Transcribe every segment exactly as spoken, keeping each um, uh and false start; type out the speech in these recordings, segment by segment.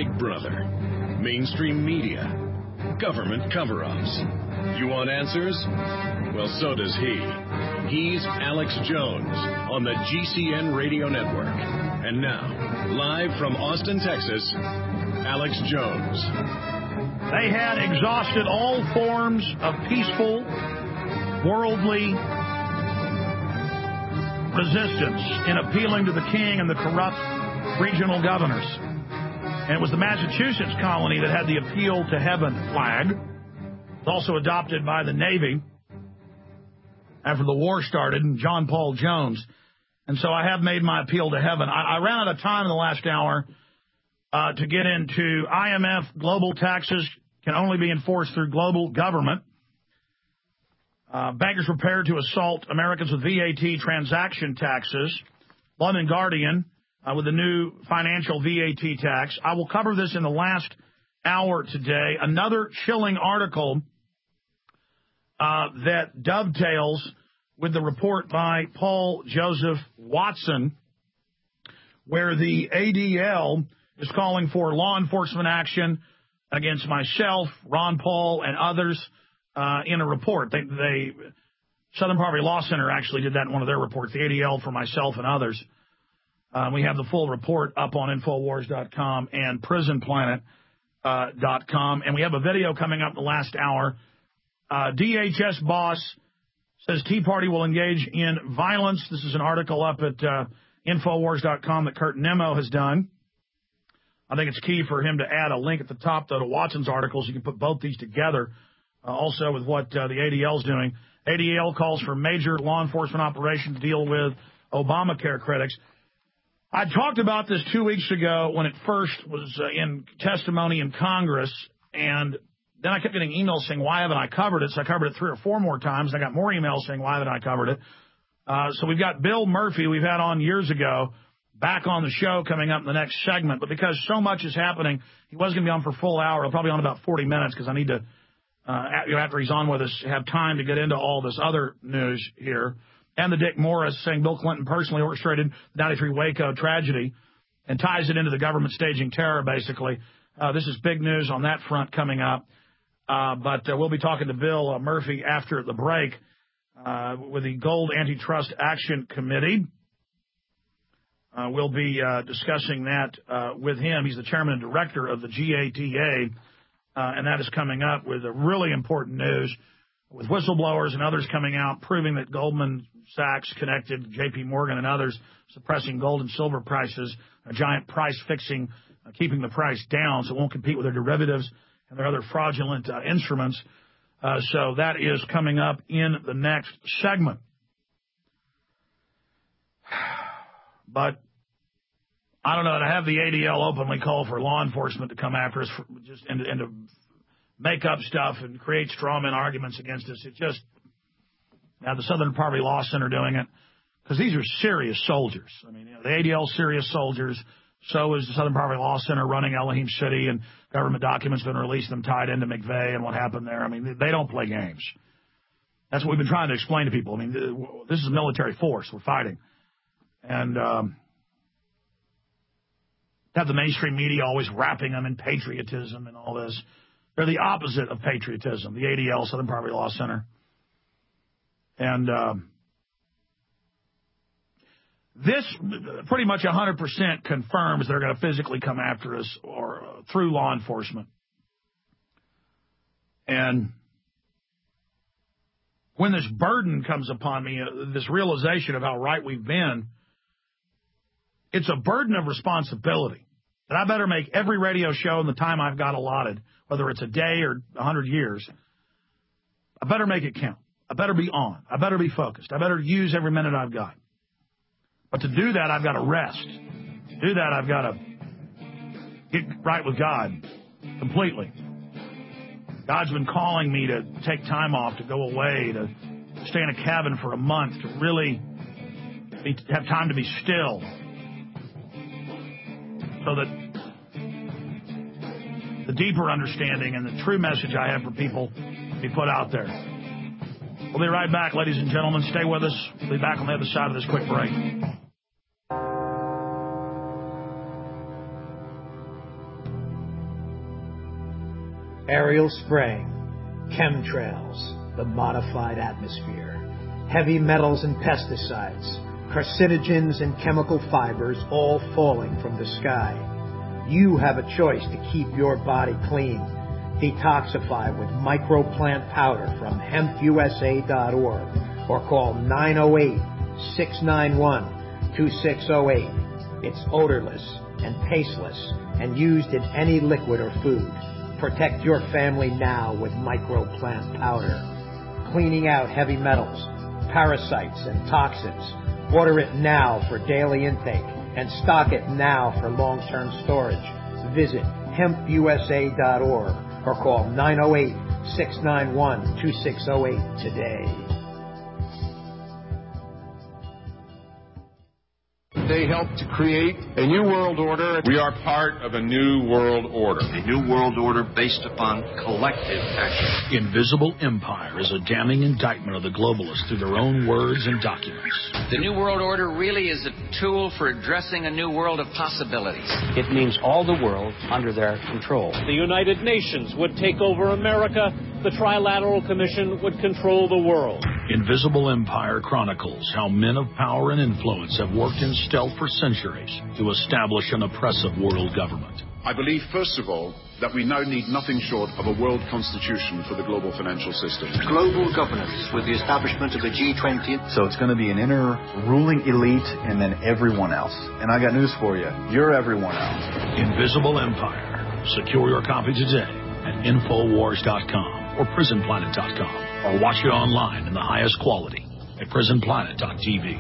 Big Brother, mainstream media, government cover-ups. You want answers? Well, so does he. He's Alex Jones on the G C N Radio Network. And now, live from Austin, Texas, Alex Jones. They had exhausted all forms of peaceful, worldly resistance in appealing to the king and the corrupt regional governors. And it was the Massachusetts colony that had the appeal to heaven flag. It was also adopted by the Navy after the war started, and John Paul Jones. And so I have made my appeal to heaven. I, I ran out of time in the last hour uh, to get into I M F global taxes can only be enforced through global government. Uh, bankers prepared to assault Americans with V A T transaction taxes. London Guardian uh, with the new financial V A T tax. I will cover this in the last hour today. Another chilling article uh, that dovetails with the report by Paul Joseph Watson, where the A D L is calling for law enforcement action against myself, Ron Paul, and others uh, in a report. They, they Southern Poverty Law Center actually did that in one of their reports, the A D L for myself and others. Uh, we have the full report up on Infowars dot com and Prison Planet dot com. Uh, and we have a video coming up in the last hour. Uh, D H S boss says Tea Party will engage in violence. This is an article up at uh, Infowars dot com that Kurt Nemo has done. I think it's key for him to add a link at the top, though, to Watson's articles. You can put both these together, uh, also with what uh, the A D L is doing. A D L calls for major law enforcement operation to deal with Obamacare critics. I talked about this two weeks ago when it first was uh, in testimony in Congress, and then I kept getting emails saying, why haven't I covered it? So I covered it three or four more times, and I got more emails saying, why haven't I covered it? Uh, so we've got Bill Murphy, we've had on years ago, back on the show coming up in the next segment. But because so much is happening, he was going to be on for a full hour. He'll probably be on about forty minutes because I need to, uh, after he's on with us, have time to get into all this other news here. And the Dick Morris saying Bill Clinton personally orchestrated the ninety-three Waco tragedy and ties it into the government staging terror, basically. Uh, this is big news on that front coming up. Uh, but uh, we'll be talking to Bill uh, Murphy after the break uh, with the Gold Antitrust Action Committee. Uh, we'll be uh, discussing that uh, with him. He's the chairman and director of the G A T A, uh, and that is coming up with a really important news with whistleblowers and others coming out proving that Goldman Sachs connected J P Morgan and others suppressing gold and silver prices, a giant price fixing, uh, keeping the price down so it won't compete with their derivatives and their other fraudulent uh, instruments. Uh, so that is coming up in the next segment. But I don't know, to have the A D L openly call for law enforcement to come after us for just and, and to make up stuff and create strawman arguments against us, it just, now the Southern Poverty Law Center doing it, because these are serious soldiers. I mean, you know, the A D L serious soldiers. So is the Southern Poverty Law Center running Elohim City, and government documents been released them tied into McVeigh and what happened there. I mean, they don't play games. That's what we've been trying to explain to people. I mean, this is a military force. We're fighting. And um, have the mainstream media always wrapping them in patriotism and all this. They're the opposite of patriotism, the A D L, Southern Poverty Law Center. And um, this pretty much one hundred percent confirms they're going to physically come after us or uh, through law enforcement. And when this burden comes upon me, uh, this realization of how right we've been, it's a burden of responsibility. That I better make every radio show in the time I've got allotted, whether it's a day or one hundred years, I better make it count. I better be on. I better be focused. I better use every minute I've got. But to do that, I've got to rest. To do that, I've got to get right with God completely. God's been calling me to take time off, to go away, to stay in a cabin for a month, to really be, have time to be still so that the deeper understanding and the true message I have for people be put out there. We'll be right back, ladies and gentlemen. Stay with us. We'll be back on the other side of this quick break. aerial spraying, chemtrails, the modified atmosphere, heavy metals and pesticides, carcinogens and chemical fibers all falling from the sky. You have a choice to keep your body clean. Detoxify with microplant powder from hemp U S A dot org or call nine oh eight, six nine one, two six oh eight. It's odorless and tasteless and used in any liquid or food. Protect your family now with microplant powder. Cleaning out heavy metals, parasites, and toxins. Order it now for daily intake and stock it now for long-term storage. Visit hemp U S A dot org or call nine oh eight, six nine one, two six oh eight today. They helped to create a new world order. We are part of a new world order. A new world order based upon collective action. Invisible Empire is a damning indictment of the globalists through their own words and documents. The new world order really is a tool for addressing a new world of possibilities. It means all the world under their control. The United Nations would take over America. The Trilateral Commission would control the world. Invisible Empire chronicles how men of power and influence have worked in stealth for centuries to establish an oppressive world government. I believe, first of all, that we now need nothing short of a world constitution for the global financial system. Global governance with the establishment of the G twenty. So it's going to be an inner ruling elite and then everyone else. And I got news for you. You're everyone else. Invisible Empire. Secure your copy today at infowars dot com or prison planet dot com or watch it online in the highest quality at prison planet dot t v.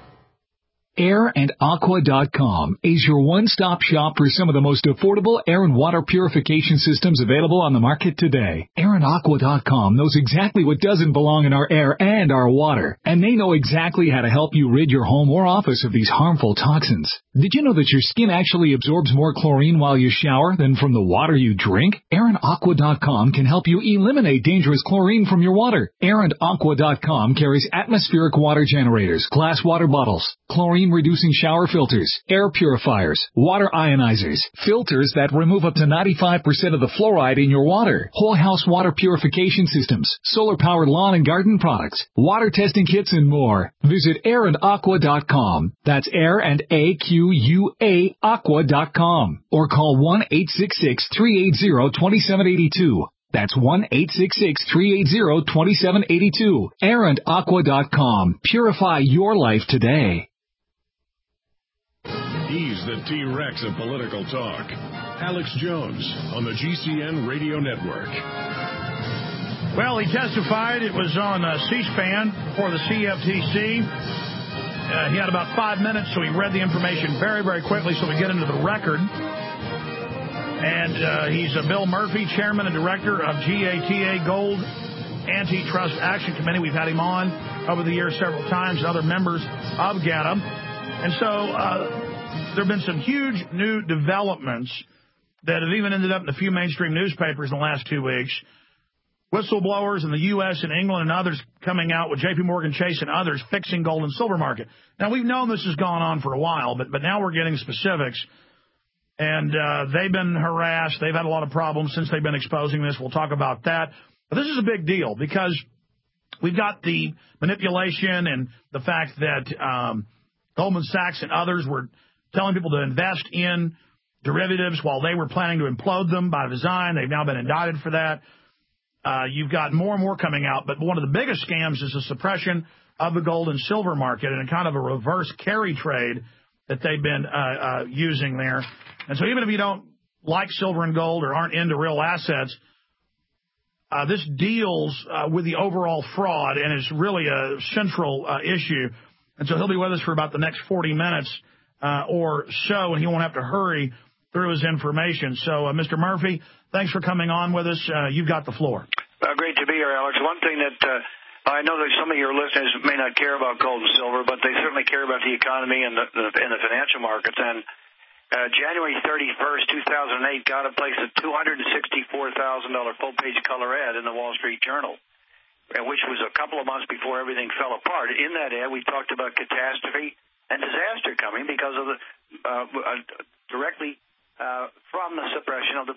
air and aqua dot com is your one-stop shop for some of the most affordable air and water purification systems available on the market today. air and aqua dot com knows exactly what doesn't belong in our air and our water, and they know exactly how to help you rid your home or office of these harmful toxins. Did you know that your skin actually absorbs more chlorine while you shower than from the water you drink? air and aqua dot com can help you eliminate dangerous chlorine from your water. air and aqua dot com carries atmospheric water generators, glass water bottles, chlorine-reducing shower filters, air purifiers, water ionizers, filters that remove up to ninety-five percent of the fluoride in your water, whole house water purification systems, solar-powered lawn and garden products, water testing kits, and more. Visit air and aqua dot com. That's air and A Q U A aqua dot com. Or call one eight six six, three eight zero, two seven eight two. That's one eight six six, three eight zero, two seven eight two. air and aqua dot com. Purify your life today. He's the T-Rex of political talk. Alex Jones on the G C N Radio Network. Well, he testified. It was on uh, C-SPAN for the C F T C. Uh, he had about five minutes, so he read the information very, very quickly so we get into the record. And uh, he's uh, Bill Murphy, chairman and director of G A T A Gold Antitrust Action Committee. We've had him on over the years several times, and other members of G A T A. And so uh, there have been some huge new developments that have even ended up in a few mainstream newspapers in the last two weeks. Whistleblowers in the U S and England and others coming out with J P Morgan Chase and others fixing gold and silver market. Now, we've known this has gone on for a while, but, but now we're getting specifics. And uh, they've been harassed. They've had a lot of problems since they've been exposing this. We'll talk about that. But this is a big deal because we've got the manipulation and the fact that um, Goldman Sachs and others were telling people to invest in derivatives while they were planning to implode them by design. They've now been indicted for that. Uh, you've got more and more coming out, but one of the biggest scams is the suppression of the gold and silver market and a kind of a reverse carry trade that they've been uh, uh, using there. And so even if you don't like silver and gold or aren't into real assets, uh, this deals uh, with the overall fraud, and it's really a central uh, issue. And so he'll be with us for about the next forty minutes uh, or so, and he won't have to hurry through his information. So, uh, Mister Murphy, thanks for coming on with us. Uh, you've got the floor. Uh, great to be here, Alex. One thing that uh, I know that some of your listeners may not care about gold and silver, but they certainly care about the economy and the, the, and the financial markets. And uh, January thirty-first, two thousand eight, got a place a two hundred sixty-four thousand dollars full-page color ad in the Wall Street Journal, which was a couple of months before everything fell apart. In that ad, we talked about catastrophe and disaster coming because of the uh, uh, directly Uh, from the suppression of the price of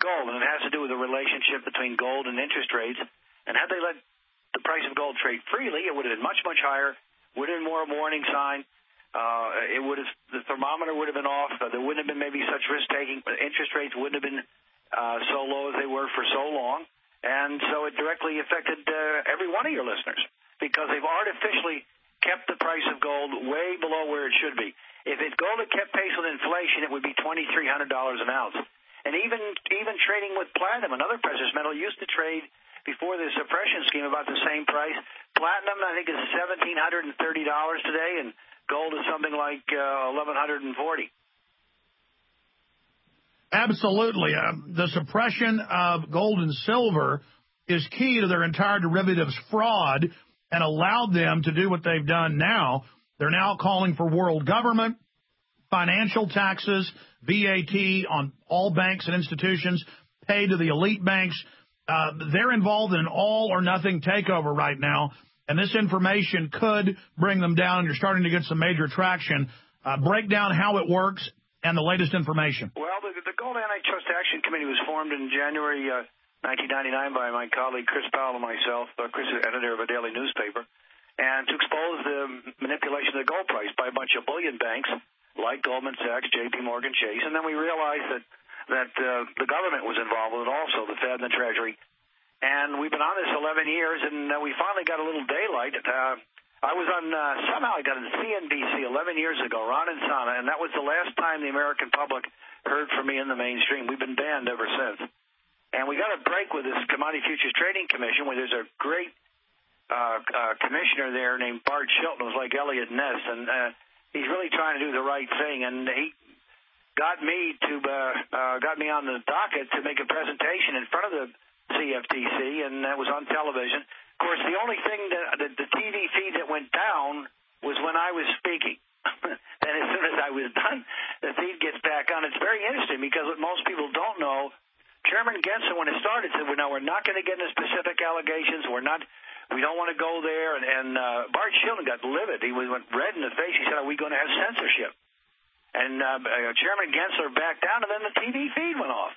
gold, and it has to do with the relationship between gold and interest rates. And had they let the price of gold trade freely, it would have been much, much higher, would have been more a warning sign. Uh, it would have, the thermometer would have been off. Uh, there wouldn't have been maybe such risk-taking. Interest rates wouldn't have been uh, so low as they were for so long. And so it directly affected uh, every one of your listeners because they've artificially kept the price of gold way below where it should be. If it gold had kept pace with inflation, it would be twenty-three hundred dollars an ounce. And even even trading with platinum, another precious metal, used to trade before the suppression scheme about the same price. Platinum, I think, is one thousand seven hundred thirty dollars today, and gold is something like uh, one thousand one hundred forty dollars. Absolutely. Um, the suppression of gold and silver is key to their entire derivatives fraud and allowed them to do what they've done now. They're now calling for world government, financial taxes, V A T on all banks and institutions, paid to the elite banks. Uh, they're involved in an all-or-nothing takeover right now, and this information could bring them down, and you're starting to get some major traction. Uh, break down how it works and the latest information. Well, the, the Gold Antitrust Action Committee was formed in January uh, nineteen ninety-nine by my colleague Chris Powell and myself. Uh, Chris is editor of a daily newspaper, and to expose the manipulation of the gold price by a bunch of bullion banks like Goldman Sachs, J P Morgan Chase, and then we realized that that uh, the government was involved with it also, the Fed and the Treasury. And we've been on this eleven years, and uh, we finally got a little daylight. Uh, I was on, uh, somehow I got on C N B C eleven years ago, Ron and Sana, and that was the last time the American public heard from me in the mainstream. We've been banned ever since. And we got a break with this Commodity Futures Trading Commission, where there's a great uh, uh, commissioner there named Bart Shilton, who's like Elliot Ness, and uh, he's really trying to do the right thing. And he got me to uh, uh, got me on the docket to make a presentation in front of the C F T C, and that was on television. Of course, the only thing that the, the T V feed that went down was when I was speaking. And as soon as I was done, the feed gets back on. It's very interesting because what most people don't know, Chairman Gensler, when it started, said, well, no, we're not going to get into specific allegations. We're not, we don't want to go there. And, and uh, Bart Shilton got livid. He went red in the face. He said, are we going to have censorship? And uh, uh, Chairman Gensler backed down, and then the T V feed went off.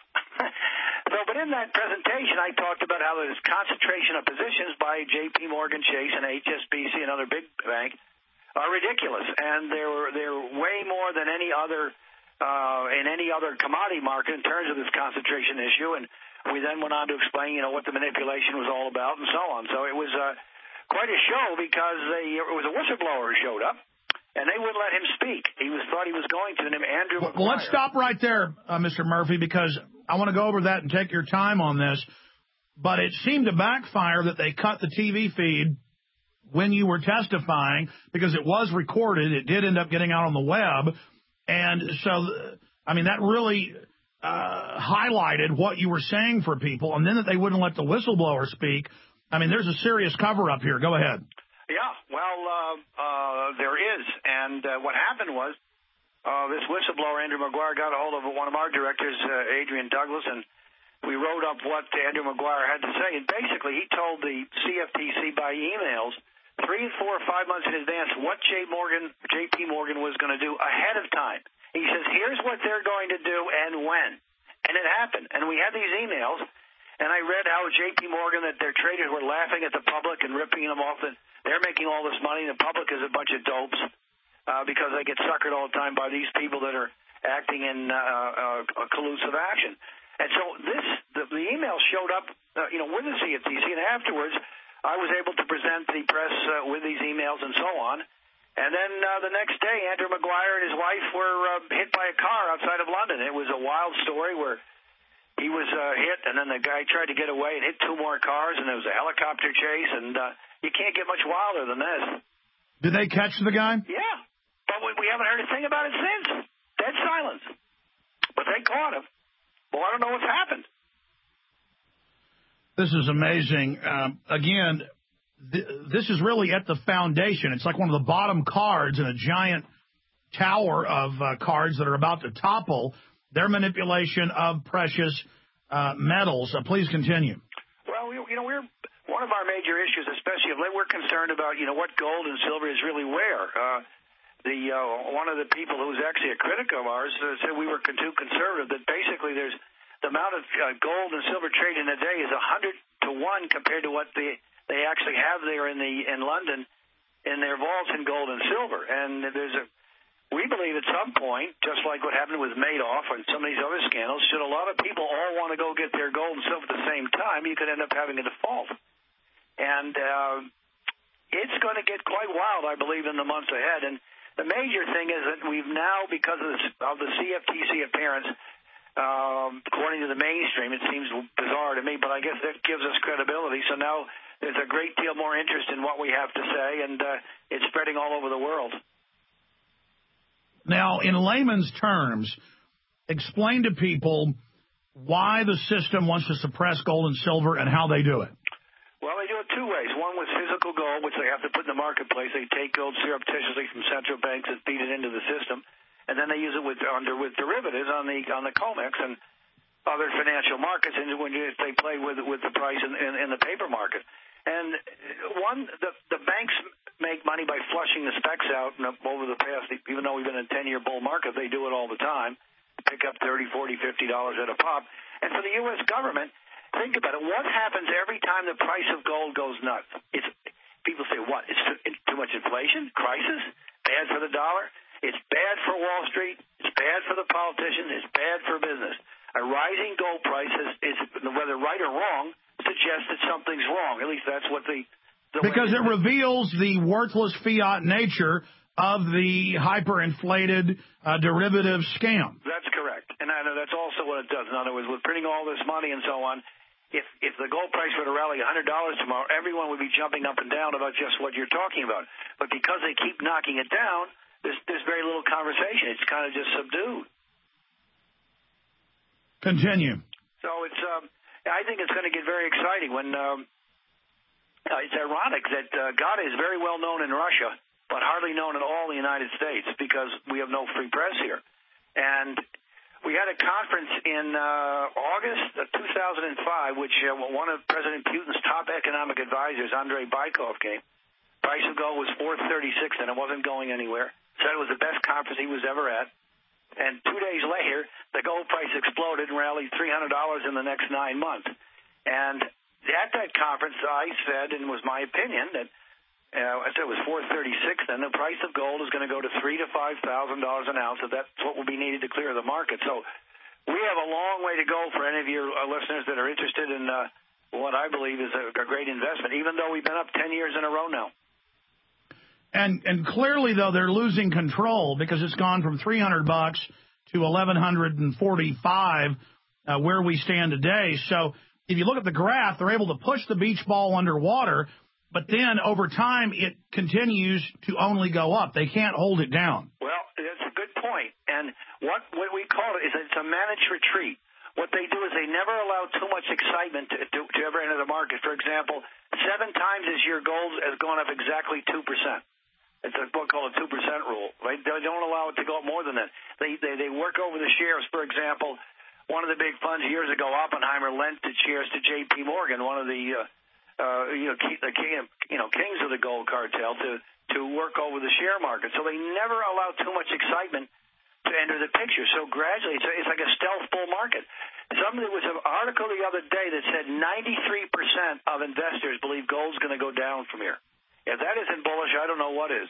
So, but in that presentation, I talked about how there's concentration of positions by J P Morgan Chase and H S B C, another big bank, are ridiculous, and they're they're way more than any other uh, in any other commodity market in terms of this concentration issue. And we then went on to explain, you know, what the manipulation was all about and so on. So it was uh, quite a show because they, it was a whistleblower who showed up. And they wouldn't let him speak. He was thought he was going to, named Andrew Well, McGuire. well, let's stop right there, uh, Mister Murphy, because I want to go over that and take your time on this. But it seemed to backfire that they cut the T V feed when you were testifying because it was recorded. It did end up getting out on the web. And so, I mean, that really uh, highlighted what you were saying for people. And then that they wouldn't let the whistleblower speak. I mean, there's a serious cover-up here. Go ahead. Yeah, well, uh, uh, there is. And uh, what happened was uh, this whistleblower, Andrew McGuire, got a hold of one of our directors, uh, Adrian Douglas, and we wrote up what Andrew McGuire had to say. And basically, he told the C F T C by emails three, four, or five months in advance what J. Morgan, J P Morgan was going to do ahead of time. He says, here's what they're going to do and when. And it happened. And we had these emails, and I read how J P Morgan, that their traders were laughing at the public and ripping them off. And they're making all this money. The public is a bunch of dopes uh, because they get suckered all the time by these people that are acting in uh, uh, a collusive action. And so this, the, the email showed up, uh, you know, with the C F T C, and afterwards I was able to present the press uh, with these emails and so on. And then uh, the next day, Andrew McGuire and his wife were uh, hit by a car outside of London. It was a wild story where he was uh, hit, and then the guy tried to get away and hit two more cars, and there was a helicopter chase, and uh, you can't get much wilder than this. Did they catch the guy? Yeah, but we, we haven't heard a thing about it since. Dead silence. But they caught him. Well, I don't know what's happened. This is amazing. Um, again, th- this is really at the foundation. It's like one of the bottom cards in a giant tower of uh, cards that are about to topple their manipulation of precious uh, metals. Uh, please continue. Well, we, you know, we're one of our major issues, especially if we're concerned about, you know, what gold and silver is really where. Uh, the uh, one of the people who was actually a critic of ours uh, said we were too conservative. That basically there's the amount of uh, gold and silver traded in a day is one hundred to one compared to what they, they actually have there in the in London in their vaults in gold and silver. And there's a, we believe at some point, just like what happened with Madoff and some of these other scandals, should a lot of people all want to go get their gold and silver at the same time, you could end up having a default. And uh, it's going to get quite wild, I believe, in the months ahead. And the major thing is that we've now, because of, this, of the C F T C appearance, um, according to the mainstream, it seems bizarre to me, but I guess that gives us credibility. So now there's a great deal more interest in what we have to say, and uh, it's spreading all over the world. Now, in layman's terms, explain to people why the system wants to suppress gold and silver and how they do it. Well, they do it two ways. One with physical gold, which they have to put in the marketplace. They take gold surreptitiously from central banks and feed it into the system, and then they use it with under with derivatives on the on the COMEX and other financial markets, and when you, they play with with the price in, in, in the paper market. And one, the the banks make money by flushing the specs out over the past, even though we've been in a ten-year bull market, they do it all the time, pick up thirty, forty, fifty dollars at a pop. And for the U S government, think about it. What happens every time the price of gold goes nuts? It's people say, what? It's too, it's too much inflation? Crisis? Bad for the dollar? It's bad for Wall Street. It's bad for the politicians. It's bad for business. A rising gold price is, is whether right or wrong, suggests that something's wrong. At least that's what the... the because it reveals the worthless fiat nature of the hyperinflated uh, derivative scam. That's correct. And I know that's also what it does. In other words, with printing all this money and so on, if if the gold price were to rally one hundred dollars tomorrow, everyone would be jumping up and down about just what you're talking about. But because they keep knocking it down, there's, there's very little conversation. It's kind of just subdued. Continue. So it's... Um, I think it's going to get very exciting when um, uh, it's ironic that uh, God is very well known in Russia, but hardly known at all in the United States because we have no free press here. And we had a conference in uh, August of two thousand five, which uh, one of President Putin's top economic advisors, Andrei Bykov, came. Price of gold was four thirty-six, and it wasn't going anywhere. Said it was the best conference he was ever at. And two days later, the gold price exploded and rallied three hundred dollars in the next nine months. And at that conference, I said, and it was my opinion, that uh, I said it was four thirty-six. Then the price of gold is going to go to three to five thousand dollars an ounce. So that's what will be needed to clear the market. So we have a long way to go for any of your uh, listeners that are interested in uh, what I believe is a, a great investment. Even though we've been up ten years in a row now. And and clearly, though, they're losing control because it's gone from three hundred bucks to eleven forty-five uh, where we stand today. So if you look at the graph, they're able to push the beach ball underwater, but then over time it continues to only go up. They can't hold it down. Well, that's a good point. And what, what we call it is it's a managed retreat. What they do is they never allow too much excitement to, to, to ever enter the market. For example, seven times this year gold has gone up exactly two percent. It's a book called a two percent rule. Right? They don't allow it to go up more than that. They, they they work over the shares. For example, one of the big funds years ago, Oppenheimer, lent its shares to J P Morgan, one of the uh, uh, you know key, the king you know kings of the gold cartel, to to work over the share market. So they never allow too much excitement to enter the picture. So gradually, it's, a, it's like a stealth bull market. Some there was an article the other day that said ninety-three percent of investors believe gold's going to go down from here. If that isn't bullish, I don't know what is.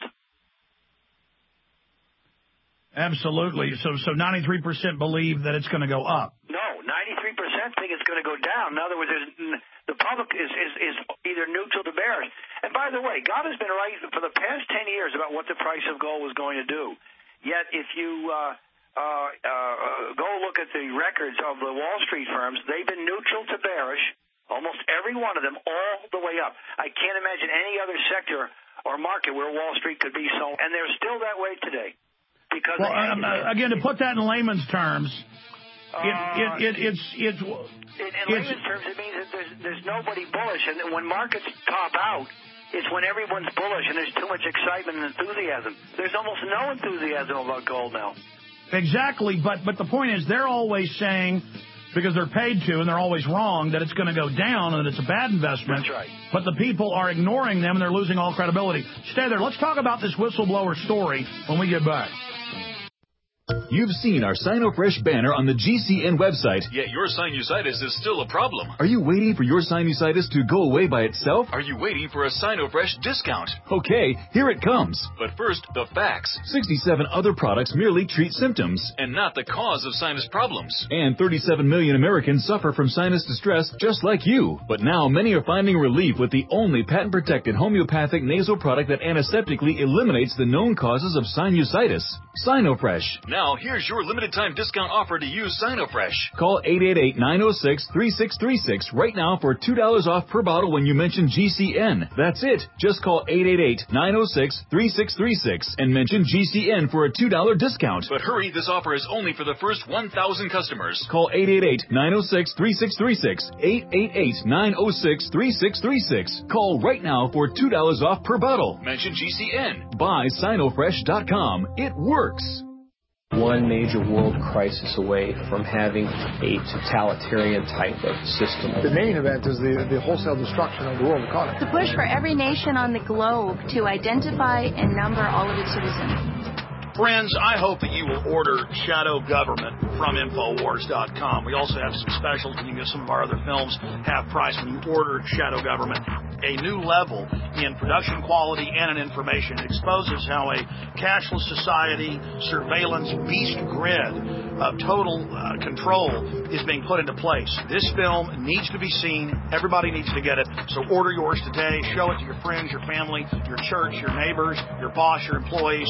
Absolutely. So so ninety-three percent believe that it's going to go up. No, ninety-three percent think it's going to go down. In other words, the public is, is, is either neutral to bearish. And by the way, God has been right for the past ten years about what the price of gold was going to do. Yet if you uh, uh, uh, go look at the records of the Wall Street firms, they've been neutral to bearish. Almost every one of them, all the way up. I can't imagine any other sector or market where Wall Street could be so, and they're still that way today. Because well, um, uh, again, to put that in layman's terms, uh, it, it, it, it's it's. In, in layman's terms, it means that there's there's nobody bullish, and when markets top out, it's when everyone's bullish and there's too much excitement and enthusiasm. There's almost no enthusiasm about gold now. Exactly, but but the point is, they're always saying, because they're paid to, and they're always wrong, that it's going to go down and that it's a bad investment. That's right. But the people are ignoring them, and they're losing all credibility. Stay there. Let's talk about this whistleblower story when we get back. You've seen our SinoFresh banner on the G C N website, yet your sinusitis is still a problem. Are you waiting for your sinusitis to go away by itself? Are you waiting for a SinoFresh discount? Okay, here it comes. But first, the facts. sixty-seven other products merely treat symptoms and not the cause of sinus problems. And thirty-seven million Americans suffer from sinus distress just like you. But now many are finding relief with the only patent-protected homeopathic nasal product that antiseptically eliminates the known causes of sinusitis. SinoFresh. Now, here's your limited-time discount offer to use SinoFresh. Call eight eight eight, nine oh six, three six three six right now for two dollars off per bottle when you mention G C N. That's it. Just call eight eight eight, nine oh six, three six three six and mention G C N for a two dollars discount. But hurry, this offer is only for the first one thousand customers. Call eight eight eight, nine oh six, three six three six, eight eight eight, nine oh six, three six three six. Call right now for two dollars off per bottle. Mention G C N. Buy Sinofresh dot com. It works. One major world crisis away from having a totalitarian type of system. The main event is the, the wholesale destruction of the world economy. The push for every nation on the globe to identify and number all of its citizens. Friends, I hope that you will order Shadow Government from Infowars dot com. We also have some specials. You can get some of our other films half price when you order Shadow Government. A new level in production quality and in information. It exposes how a cashless society, surveillance beast grid of total uh, control is being put into place. This film needs to be seen. Everybody needs to get it. So order yours today. Show it to your friends, your family, your church, your neighbors, your boss, your employees.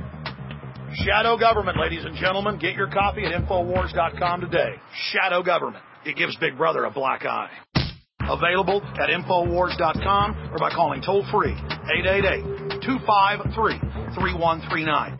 Shadow Government, ladies and gentlemen. Get your copy at Infowars dot com today. Shadow Government. It gives Big Brother a black eye. Available at Infowars dot com or by calling toll-free eight eight eight, two five three, three one three nine.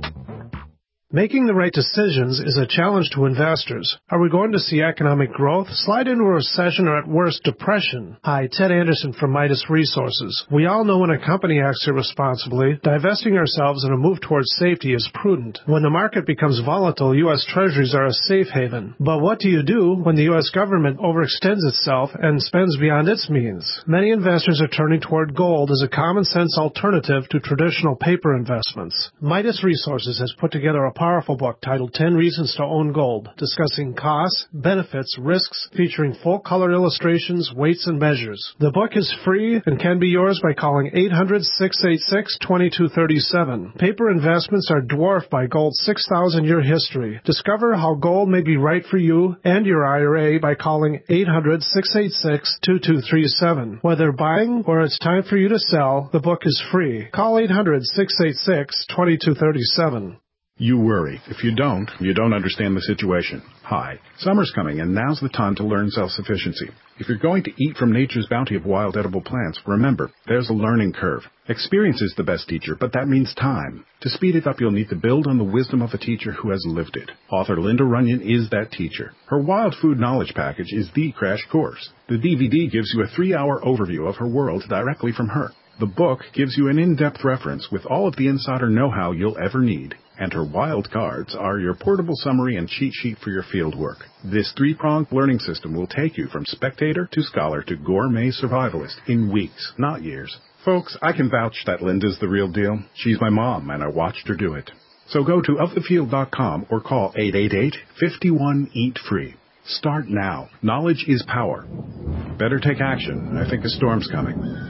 Making the right decisions is a challenge to investors. Are we going to see economic growth, slide into a recession, or at worst, depression? Hi, Ted Anderson from Midas Resources. We all know when a company acts irresponsibly, divesting ourselves in a move towards safety is prudent. When the market becomes volatile, U S Treasuries are a safe haven. But what do you do when the U S government overextends itself and spends beyond its means? Many investors are turning toward gold as a common-sense alternative to traditional paper investments. Midas Resources has put together a powerful book titled ten Reasons to Own Gold, discussing costs, benefits, risks, featuring full-color illustrations, weights, and measures. The book is free and can be yours by calling eight hundred, six eight six, two two three seven. Paper investments are dwarfed by gold's six thousand year history. Discover how gold may be right for you and your I R A by calling eight hundred, six eight six, two two three seven. Whether buying or it's time for you to sell, the book is free. Call eight hundred, six eight six, two two three seven. You worry. If you don't, you don't understand the situation. Hi. Summer's coming, and now's the time to learn self-sufficiency. If you're going to eat from nature's bounty of wild edible plants, remember, there's a learning curve. Experience is the best teacher, but that means time. To speed it up, you'll need to build on the wisdom of a teacher who has lived it. Author Linda Runyon is that teacher. Her Wild Food Knowledge Package is the crash course. The D V D gives you a three-hour overview of her world directly from her. The book gives you an in-depth reference with all of the insider know-how you'll ever need. And her wild cards are your portable summary and cheat sheet for your field work. This three-pronged learning system will take you from spectator to scholar to gourmet survivalist in weeks, not years. Folks, I can vouch that Linda's the real deal. She's my mom, and I watched her do it. So go to of the field dot com or call eight eight eight, five one, eat free. Start now. Knowledge is power. Better take action. I think a storm's coming.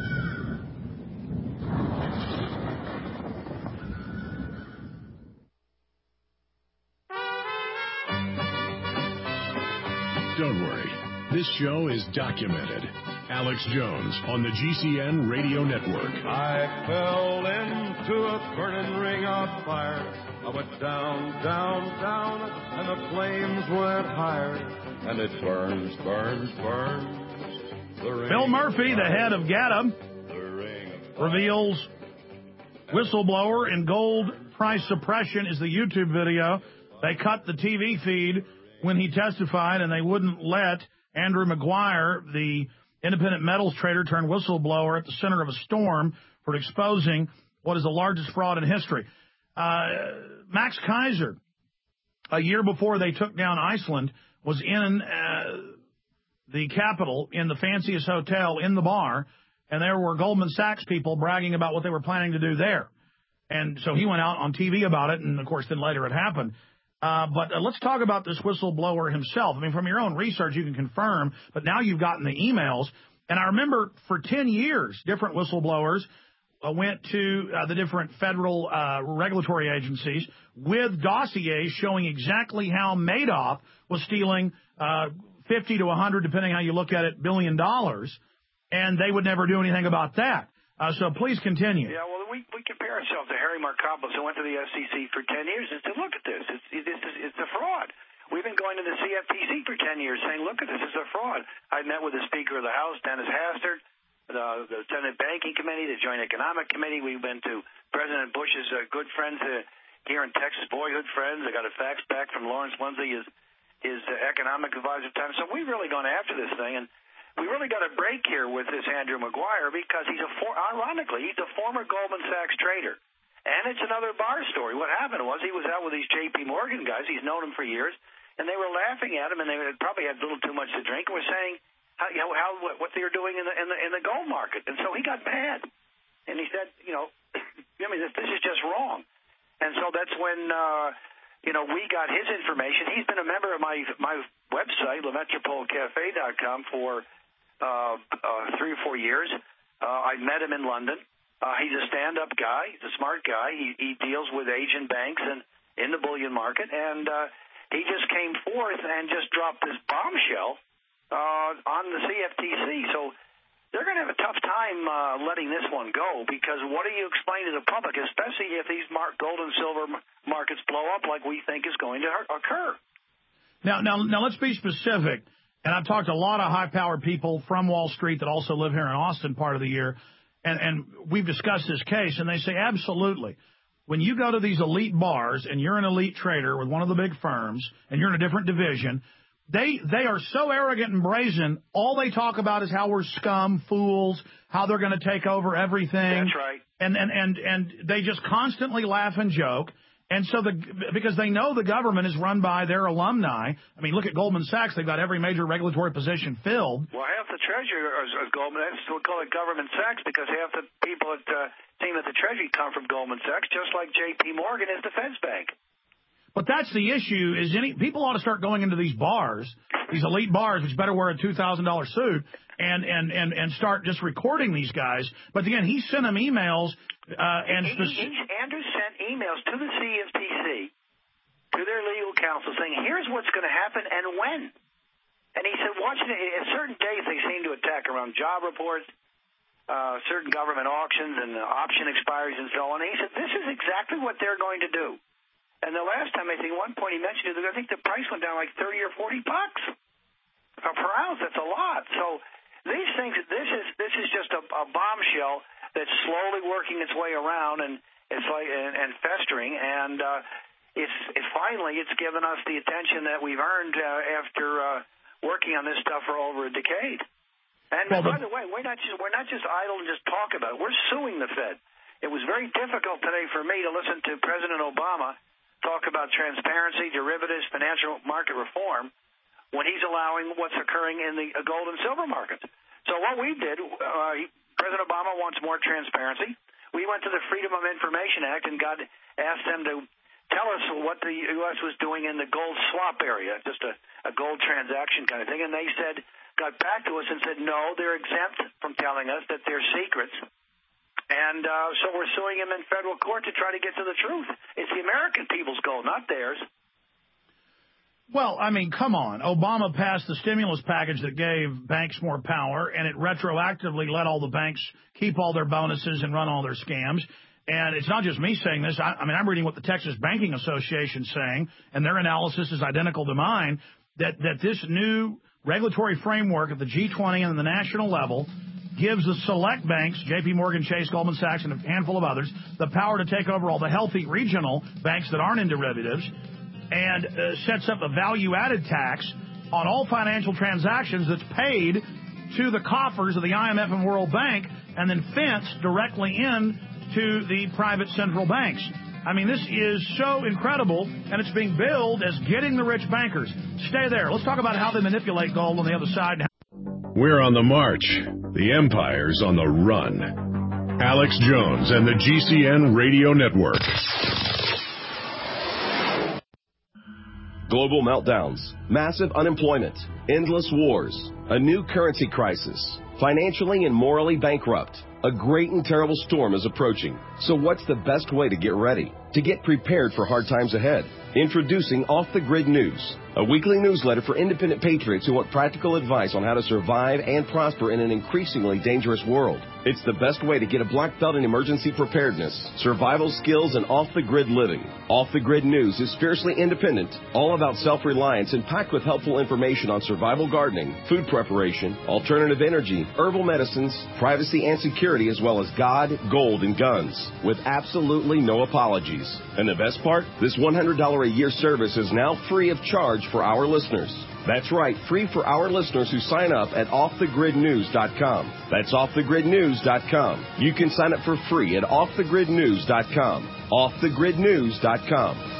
Don't worry. This show is documented. Alex Jones on the G C N Radio Network. I fell into a burning ring of fire. I went down, down, down, and the flames went higher. And it burns, burns, burns. The Bill Murphy, the head of GATA, reveals whistleblower and gold price suppression is the YouTube video. They cut the T V feed when he testified, and they wouldn't let Andrew Maguire, the independent metals trader turned whistleblower at the center of a storm, for exposing what is the largest fraud in history. Uh, Max Kaiser, a year before they took down Iceland, was in uh, the Capitol, in the fanciest hotel, in the bar, and there were Goldman Sachs people bragging about what they were planning to do there. And so he went out on T V about it, and, of course, then later it happened. Uh, but uh, let's talk about this whistleblower himself. I mean, from your own research, you can confirm, but now you've gotten the emails. And I remember for ten years, different whistleblowers uh, went to uh, the different federal uh, regulatory agencies with dossiers showing exactly how Madoff was stealing uh, fifty to one hundred, depending how you look at it, billion dollars, and they would never do anything about that. Uh, so please continue. Yeah, well, we, we compare ourselves to Harry Markopolos, who went to the F C C for ten years and said, look at this. It's, it's, it's a fraud. We've been going to the C F T C for ten years saying, look at this. It's a fraud. I met with the Speaker of the House, Dennis Hastert, the, the Senate Banking Committee, the Joint Economic Committee. We've been to President Bush's uh, good friends uh, here in Texas, boyhood friends. I got a fax back from Lawrence Lindsay, his, his uh, economic advisor at the time. So we've really gone after this thing. And we really got a break here with this Andrew Maguire because he's a, for, ironically, he's a former Goldman Sachs trader. And it's another Barr story. What happened was he was out with these J P Morgan guys. He's known them for years. And they were laughing at him, and they probably had a little too much to drink, and were saying how, you know, how what they were doing in the, in the in the gold market. And so he got mad. And he said, you know, I mean, this, this is just wrong. And so that's when, uh, you know, we got his information. He's been a member of my, my website, le metropole cafe dot com, for Uh, uh, three or four years. Uh, I met him in London. Uh, he's a stand-up guy. He's a smart guy. He, he deals with Asian banks and in the bullion market. And uh, he just came forth and just dropped this bombshell uh, on the C F T C. So they're going to have a tough time uh, letting this one go, because what do you explain to the public, especially if these mar- gold and silver markets blow up like we think is going to occur? Now, now, now let's be specific. And I've talked to a lot of high-powered people from Wall Street that also live here in Austin part of the year, and, and we've discussed this case, and they say absolutely. When you go to these elite bars and you're an elite trader with one of the big firms and you're in a different division, they they are so arrogant and brazen, all they talk about is how we're scum, fools, how they're going to take over everything. That's right. And, and, and, and they just constantly laugh and joke. And so the because they know the government is run by their alumni. I mean, look at Goldman Sachs. They've got every major regulatory position filled. Well, half the treasury is, is Goldman. That's we call it Goldman Sachs, because half the people at uh, team at the treasury come from Goldman Sachs, just like J P Morgan is the Fed's bank. But that's the issue, is any people ought to start going into these bars, these elite bars, which better wear a two thousand dollars suit, and, and, and, and start just recording these guys. But again, he sent them emails. Uh, and he, he, Andrew sent emails to the C F T C, to their legal counsel, saying, here's what's going to happen and when. And he said, watch it. At certain days, they seem to attack around job reports, uh, certain government auctions and uh, option expiries and so on. And he said, this is exactly what they're going to do. And the last time, I think, at one point he mentioned it, I think the price went down like thirty or forty bucks per ounce. That's a lot. So these things, this is this is just a, a bombshell that's slowly working its way around, and it's like and, and festering, and uh, it's it finally it's given us the attention that we've earned uh, after uh, working on this stuff for over a decade. And well, by the way, we're not just we're not just idle and just talk about it. We're suing the Fed. It was very difficult today for me to listen to President Obama talk about transparency, derivatives, financial market reform, when he's allowing what's occurring in the gold and silver markets. So what we did, uh, he, President Obama wants more transparency. We went to the Freedom of Information Act and got asked them to tell us what the U S was doing in the gold swap area, just a, a gold transaction kind of thing. And they said, got back to us and said, no, they're exempt from telling us that they're secrets. And uh, so we're suing him in federal court to try to get to the truth. It's the American people's gold, not theirs. Well, I mean, come on. Obama passed the stimulus package that gave banks more power, and it retroactively let all the banks keep all their bonuses and run all their scams. And it's not just me saying this. I, I mean, I'm reading what the Texas Banking Association is saying, and their analysis is identical to mine, that, that this new regulatory framework at the G twenty and the national level gives the select banks, J P Morgan Chase, Goldman Sachs, and a handful of others, the power to take over all the healthy regional banks that aren't in derivatives, and uh, sets up a value-added tax on all financial transactions that's paid to the coffers of the I M F and World Bank, and then fenced directly in to the private central banks. I mean, this is so incredible, and it's being billed as getting the rich bankers. Stay there. Let's talk about how they manipulate gold on the other side. We're on the march. The empire's on the run. Alex Jones and the G C N Radio Network. global meltdowns, massive unemployment, endless wars, a new currency crisis, financially and morally bankrupt. A great and terrible storm is approaching. So what's the best way to get ready? To get prepared for hard times ahead? Introducing Off the Grid News, a weekly newsletter for independent patriots who want practical advice on how to survive and prosper in an increasingly dangerous world. It's the best way to get a black belt in emergency preparedness, survival skills, and off-the-grid living. Off the Grid News is fiercely independent, all about self-reliance, and packed with helpful information on survival gardening, food preparation, alternative energy, herbal medicines, privacy and security, as well as God, gold, and guns, with absolutely no apologies. And the best part? This one hundred dollars a year service is now free of charge for our listeners. That's right, free for our listeners who sign up at off the grid news dot com. That's off the grid news dot com. You can sign up for free at off the grid news dot com. off the grid news dot com.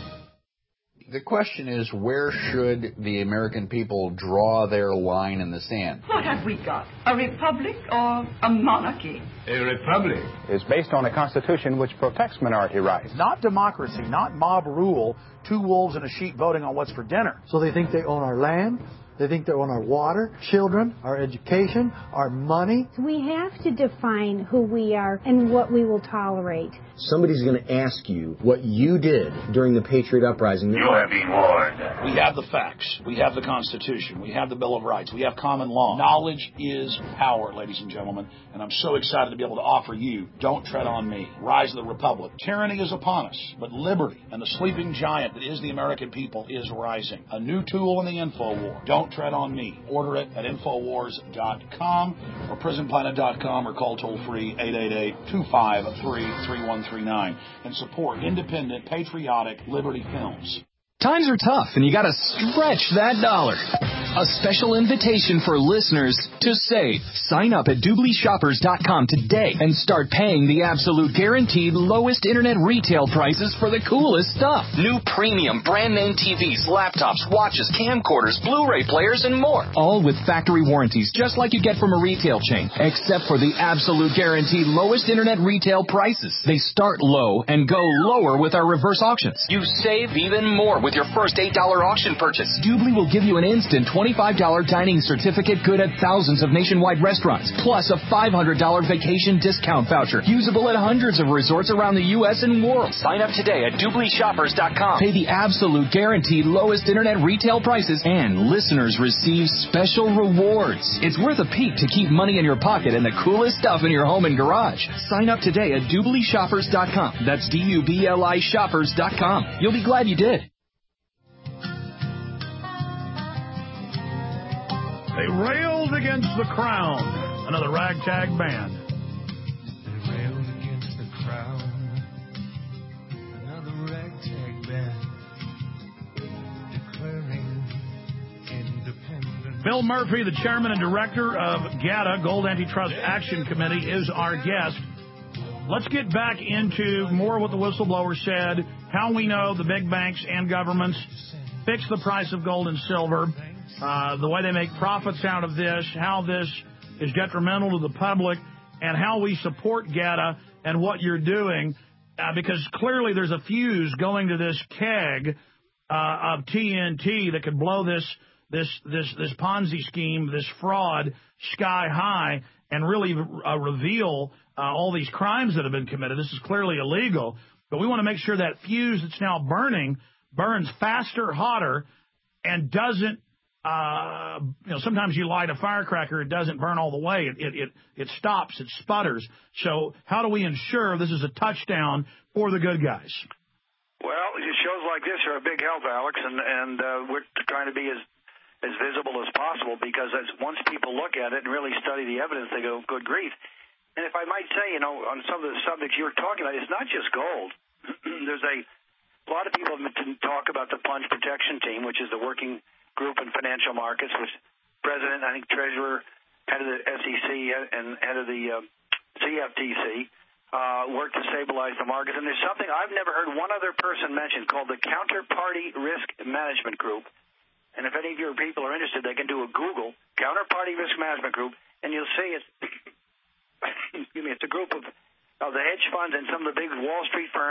The question is, where should the American people draw their line in the sand? What have we got? A republic or a monarchy? A republic is based on a constitution which protects minority rights. Not democracy, not mob rule, two wolves and a sheep voting on what's for dinner. So they think they own our land, they think they own our water, children, our education, our money. We have to define who we are and what we will tolerate. Somebody's going to ask you what you did during the Patriot Uprising. You have been warned. We have the facts. We have the Constitution. We have the Bill of Rights. We have common law. Knowledge is power, ladies and gentlemen, and I'm so excited to be able to offer you Don't Tread on Me, Rise of the Republic. Tyranny is upon us, but liberty and the sleeping giant that is the American people is rising. A new tool in the info war. Don't Tread on Me. Order it at infowars dot com or prison planet dot com or call toll-free eight eight eight, two five three, three one three nine and support independent, patriotic Liberty Films. Times are tough, and you got to stretch that dollar. A special invitation for listeners to save. Sign up at Doobly Shoppers dot com today and start paying the absolute guaranteed lowest internet retail prices for the coolest stuff. New premium brand name T Vs, laptops, watches, camcorders, Blu-ray players, and more. All with factory warranties, just like you get from a retail chain, except for the absolute guaranteed lowest internet retail prices. They start low and go lower with our reverse auctions. You save even more with your first eight dollars auction purchase. Doobly will give you an instant twenty-five dollars dining certificate good at thousands of nationwide restaurants, plus a five hundred dollars vacation discount voucher, usable at hundreds of resorts around the U S and world. Sign up today at Doobly Shoppers dot com. Pay the absolute guaranteed lowest internet retail prices, and listeners receive special rewards. It's worth a peek to keep money in your pocket and the coolest stuff in your home and garage. Sign up today at Doobly Shoppers dot com. That's D U B L I Shoppers dot com. You'll be glad you did. They railed against the crown. Another ragtag band. They railed against the crown. Another ragtag band. Declaring independence. Bill Murphy, the chairman and director of GATA, Gold Antitrust Action Committee, is our guest. Let's get back into more what the whistleblower said, how we know the big banks and governments fix the price of gold and silver. Uh, the way they make profits out of this, how this is detrimental to the public, and how we support GATA and what you're doing, uh, because clearly there's a fuse going to this keg uh, of T N T that could blow this this this this Ponzi scheme, this fraud, sky high, and really uh, reveal uh, all these crimes that have been committed. This is clearly illegal, but we want to make sure that fuse that's now burning burns faster, hotter, and doesn't. Uh, you know, sometimes you light a firecracker, it doesn't burn all the way. It, it, it, it stops, it sputters. So how do we ensure this is a touchdown for the good guys? Well, shows like this are a big help, Alex, and, and uh, we're trying to be as, as visible as possible, because as once people look at it and really study the evidence, they go, good grief. And if I might say, you know, on some of the subjects you were talking about, it's not just gold. There's a, a lot of people talk about the Plunge Protection Team, which is the working group in financial markets, which president, I think treasurer, head of the S E C, and head of the uh, C F T C uh, work to stabilize the markets. And there's something I've never heard one other person mention called the Counterparty Risk Management Group. And if any of your people are interested, they can do a Google, Counterparty Risk Management Group, and you'll see it's, excuse me, it's a group of, of the hedge funds and some of the big Wall Street firms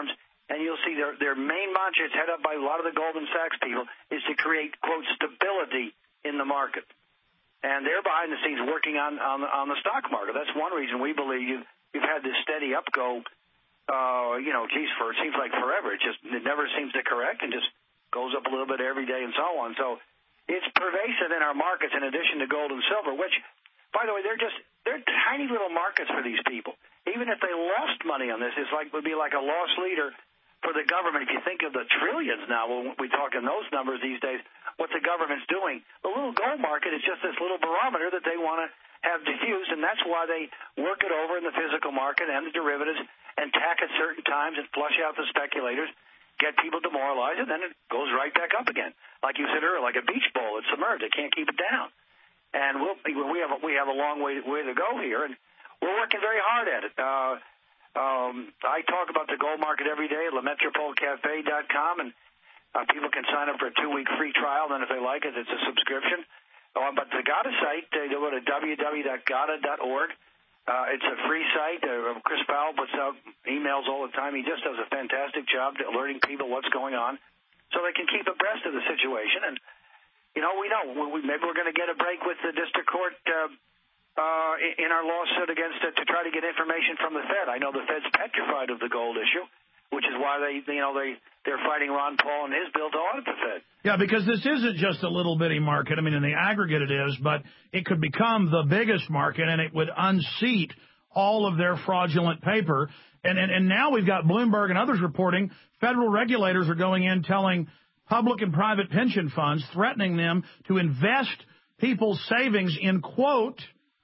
and you'll see their, their main mantra, it's head up by a lot of the Goldman Sachs people, is to create, quote, stability in the market. And they're behind the scenes working on, on, on the stock market. That's one reason we believe you've, you've had this steady upgo, uh, you know, geez, for it seems like forever. It just it never seems to correct and just goes up a little bit every day and so on. So it's pervasive in our markets in addition to gold and silver, which, by the way, they're just they're tiny little markets for these people. Even if they lost money on this, it's like would be like a loss leader for the government. If you think of the trillions now, when we talk in those numbers these days, what the government's doing, the little gold market is just this little barometer that they want to have diffused, and that's why they work it over in the physical market and the derivatives and tack at certain times and flush out the speculators, get people demoralized, and then it goes right back up again. Like you said earlier, like a beach ball, it's submerged. They can't keep it down. And we'll, we have a, we have a long way, way to go here, and we're working very hard at it. Uh, um, I talk about the gold market every day at la metropole cafe dot com, and uh, people can sign up for a two-week free trial. Then if they like it, it's a subscription. Uh, but the G A D A site, uh, you go to w w w dot g a d a dot org. Uh, it's a free site. Uh, Chris Powell puts out emails all the time. He just does a fantastic job alerting people what's going on so they can keep abreast of the situation. And, you know, we know we, maybe we're going to get a break with the district court uh, uh, in our lawsuit against it to try to get information from the Fed. I know the Fed's petrified of the gold issue, which is why they, you know, they, they're fighting Ron Paul and his bill to audit the Fed. Yeah, because this isn't just a little bitty market. I mean, in the aggregate it is, but it could become the biggest market, and it would unseat all of their fraudulent paper. And, and, and now we've got Bloomberg and others reporting federal regulators are going in telling public and private pension funds, threatening them to invest people's savings in, quote,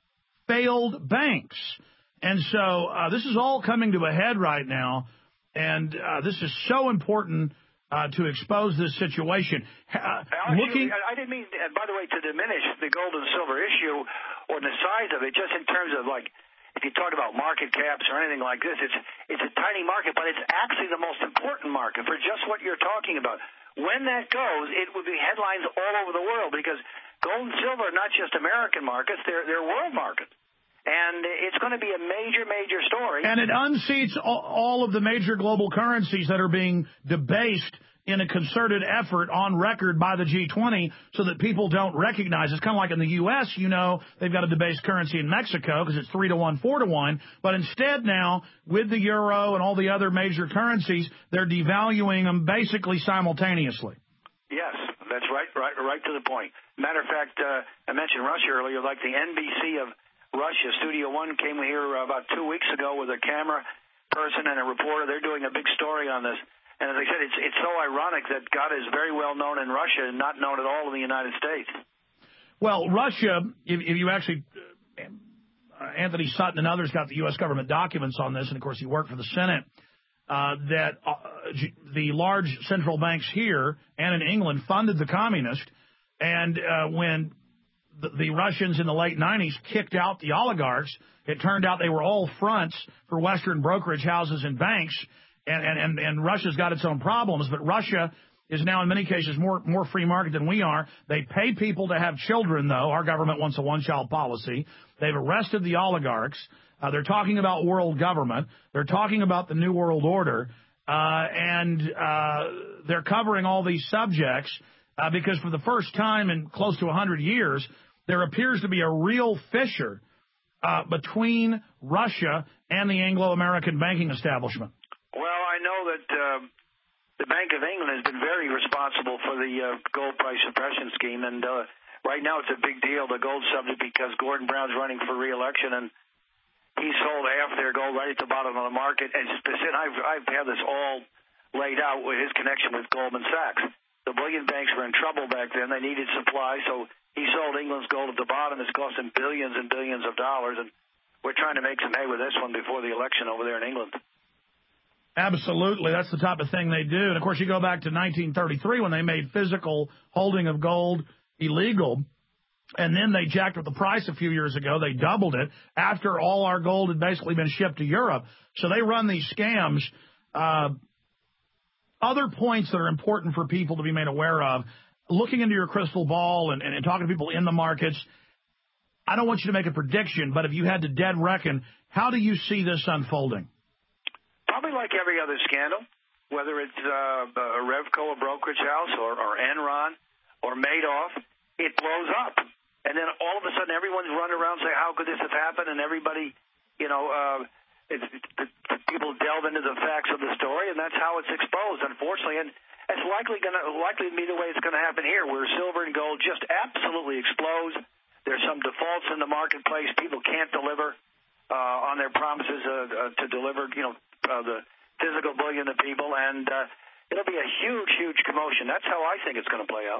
failed banks. And so uh, this is all coming to a head right now. And uh, this is so important uh, to expose this situation. Uh, Alex, looking, I didn't mean, uh, by the way, to diminish the gold and silver issue or the size of it, just in terms of, like, if you talk about market caps or anything like this, it's it's a tiny market, but it's actually the most important market for just what you're talking about. When that goes, it would be headlines all over the world because gold and silver are not just American markets, they're, they're world markets. And it's going to be a major, major story. And it unseats all of the major global currencies that are being debased in a concerted effort on record by the G twenty so that people don't recognize. It's kind of like in the U S, you know, they've got a debased currency in Mexico because it's three to one, four to one. But instead now, with the euro and all the other major currencies, they're devaluing them basically simultaneously. Yes, that's right, right, right to the point. Matter of fact, uh, I mentioned Russia earlier, like the N B C of Russia, Studio One came here about two weeks ago with a camera person and a reporter. They're doing a big story on this. And as I said, it's it's so ironic that G A D A is very well known in Russia and not known at all in the United States. Well, Russia, if, if you actually, uh, Anthony Sutton and others got the U S government documents on this, and of course he worked for the Senate, uh, that uh, the large central banks here and in England funded the communists. And uh, when the, the Russians in the late nineties kicked out the oligarchs, it turned out they were all fronts for Western brokerage houses and banks. And, and, and Russia's got its own problems, but Russia is now in many cases more, more free market than we are. They pay people to have children, though. Our government wants a one-child policy. They've arrested the oligarchs. Uh, they're talking about world government. They're talking about the New World Order. Uh, and uh, they're covering all these subjects uh, because for the first time in close to one hundred years, there appears to be a real fissure uh, between Russia and the Anglo-American banking establishment. Well, I know that uh, the Bank of England has been very responsible for the uh, gold price suppression scheme, and uh, right now it's a big deal, the gold subject, because Gordon Brown's running for re-election, and he sold half their gold right at the bottom of the market. And I've, I've had this all laid out with his connection with Goldman Sachs. The bullion banks were in trouble back then. They needed supply, so he sold England's gold at the bottom. It's cost him billions and billions of dollars, and we're trying to make some hay with this one before the election over there in England. Absolutely. That's the type of thing they do. And, of course, you go back to nineteen thirty-three when they made physical holding of gold illegal, and then they jacked up the price a few years ago. They doubled it after all our gold had basically been shipped to Europe. So they run these scams. Uh, other points that are important for people to be made aware of, looking into your crystal ball and, and, and talking to people in the markets, I don't want you to make a prediction, but if you had to dead reckon, how do you see this unfolding? Probably like every other scandal. whether it's uh, a Revco, a brokerage house, or, or Enron, or Madoff, it blows up. And then all of a sudden everyone's running around saying, how could this have happened? And everybody, you know, uh, it, it, it, people delve into the facts of the story, and that's how it's exposed, unfortunately. And it's likely going to likely to be the way it's going to happen here, where silver and gold just absolutely explodes. There's some defaults in the marketplace. People can't deliver uh, on their promises uh, uh, to deliver, you know, uh, the physical bullion to people, and uh, it'll be a huge, huge commotion. That's how I think it's going to play out.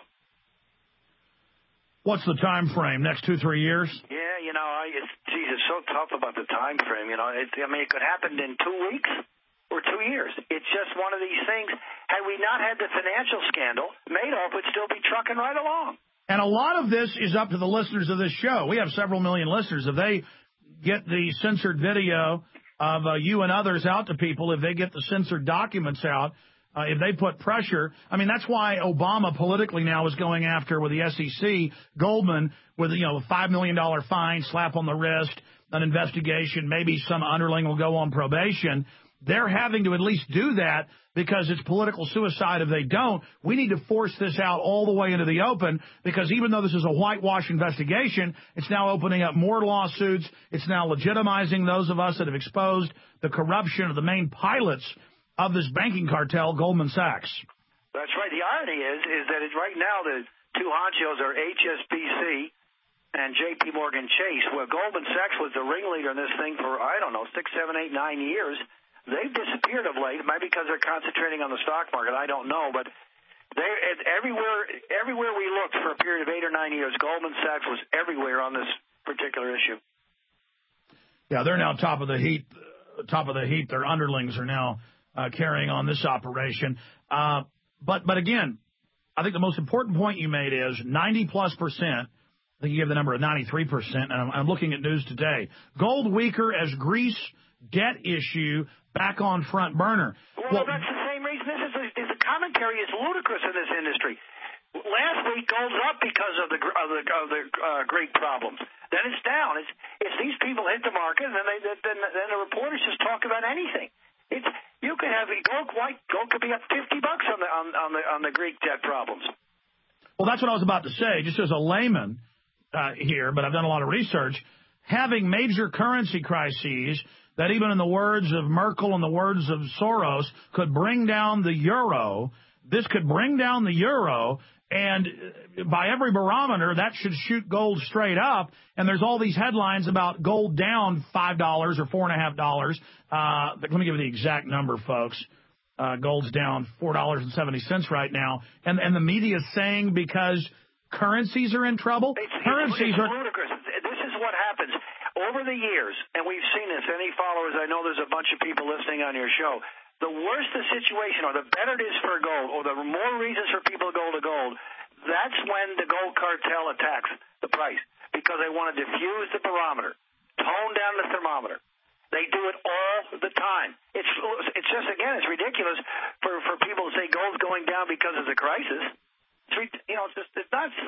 What's the time frame? Next two, three years? Yeah, you know, I, it's, geez, it's so tough about the time frame. You know, it, I mean, it could happen in two weeks or two years. It's just one of these things. Had we not had the financial scandal, Madoff would still be trucking right along. And a lot of this is up to the listeners of this show. We have several million listeners. If they get the censored video of uh, you and others out to people, if they get the censored documents out, uh, if they put pressure, I mean, that's why Obama politically now is going after, with the S E C, Goldman, with, you know, a five million dollars fine, slap on the wrist, an investigation, maybe some underling will go on probation. They're having to at least do that because it's political suicide if they don't. We need to force this out all the way into the open, because even though this is a whitewash investigation, it's now opening up more lawsuits. It's now legitimizing those of us that have exposed the corruption of the main pilots of this banking cartel, Goldman Sachs. That's right. The irony is is that it's right now the two honchos are H S B C and J P Morgan Chase, where Goldman Sachs was the ringleader in this thing for, I don't know, six, seven, eight, nine years. They've disappeared of late, maybe because they're concentrating on the stock market. I don't know, but they everywhere everywhere we looked for a period of eight or nine years, Goldman Sachs was everywhere on this particular issue. Yeah, they're now top of the heap. Top of the heap. Their underlings are now uh, carrying on this operation. Uh, but but again, I think the most important point you made is ninety plus percent. I think you gave the number of ninety-three percent, and I'm, I'm looking at news today. Gold weaker as Greece debt issue back on front burner. Well, well that's the same reason. This is, a, is the commentary is ludicrous in this industry. Last week, gold's up because of the of the, of the uh, Greek problems. Then it's down. It's it's these people hit the market, and then they then, then the reporters just talk about anything. It's you can have gold. White gold could be up fifty bucks on the on, on the on the Greek debt problems. Well, that's what I was about to say. Just as a layman uh, here, but I've done a lot of research. Having major currency crises that, even in the words of Merkel and the words of Soros, could bring down the euro. This could bring down the euro, and by every barometer, that should shoot gold straight up. And there's all these headlines about gold down five dollars or four point five dollars. Uh, let me give you the exact number, folks. Uh, gold's down four dollars and seventy cents right now. And, and the media is saying because currencies are in trouble? It's, currencies it's are ludicrous. This is what happens. Over the years, and we've seen this, any followers, I know there's a bunch of people listening on your show, the worse the situation or the better it is for gold or the more reasons for people to go to gold, that's when the gold cartel attacks the price, because they want to diffuse the barometer, tone down the thermometer. They do it all the time. It's it's just, again, it's ridiculous for, for people to say gold's going down because of the crisis. It's, you know, it's just it's nuts.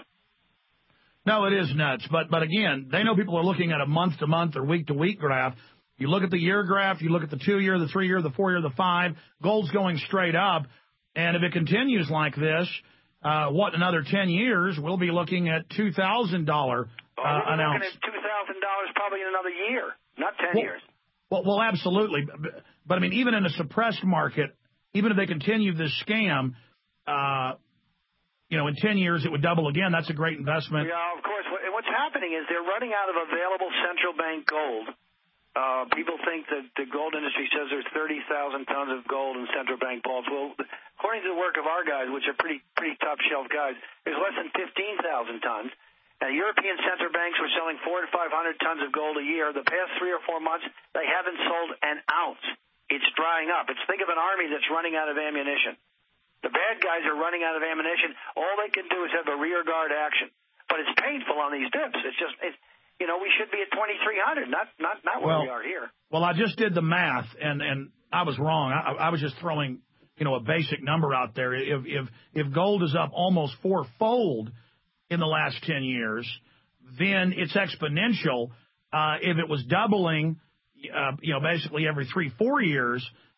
No, it is nuts. But, but again, they know people are looking at a month-to-month or week-to-week graph. You look at the year graph, you look at the two-year, the three-year, the four-year, the five. Gold's going straight up. And if it continues like this, uh, what, another ten years, we'll be looking at two thousand dollars uh, oh, we'll an ounce. We're looking at two thousand dollars probably in another year, not ten well, years. Well, well, absolutely. But, but, I mean, even in a suppressed market, even if they continue this scam, uh, you know, in ten years it would double again. That's a great investment. Yeah, of course. What's happening is they're running out of available central bank gold. Uh, people think that the gold industry says there's thirty thousand tons of gold in central bank vaults. Well, according to the work of our guys, which are pretty pretty top shelf guys, there's less than fifteen thousand tons. And European central banks were selling four to five hundred tons of gold a year. The past three or four months, they haven't sold an ounce. It's drying up. It's think of an army that's running out of ammunition. The bad guys are running out of ammunition. All they can do is have a rear guard action. But it's painful on these dips. It's just, it's, you know, we should be at twenty-three hundred, not not not where well, we are here. Well, I just did the math, and, and I was wrong. I, I was just throwing, you know, a basic number out there. If if if gold is up almost fourfold in the last ten years, then it's exponential. Uh, if it was doubling, uh, you know, basically every three, four years,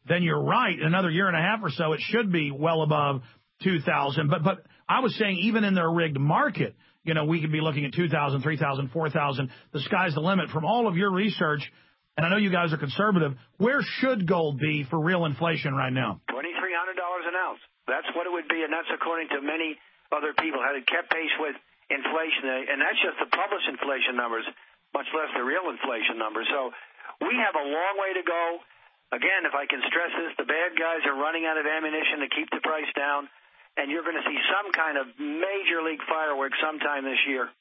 then you're right. In another year and a half or so, it should be well above two thousand. But but I was saying even in their rigged market, you know, we could be looking at two thousand, three thousand, four thousand. The sky's the limit. From all of your research, and I know you guys are conservative, where should gold be for real inflation right now? twenty-three hundred dollars an ounce. That's what it would be, and that's according to many other people. Had it kept pace with inflation, and that's just the published inflation numbers, much less the real inflation numbers. So we have a long way to go. Again, if I can stress this, the bad guys are running out of ammunition to keep the price down, and you're going to see some kind of major league fireworks sometime this year.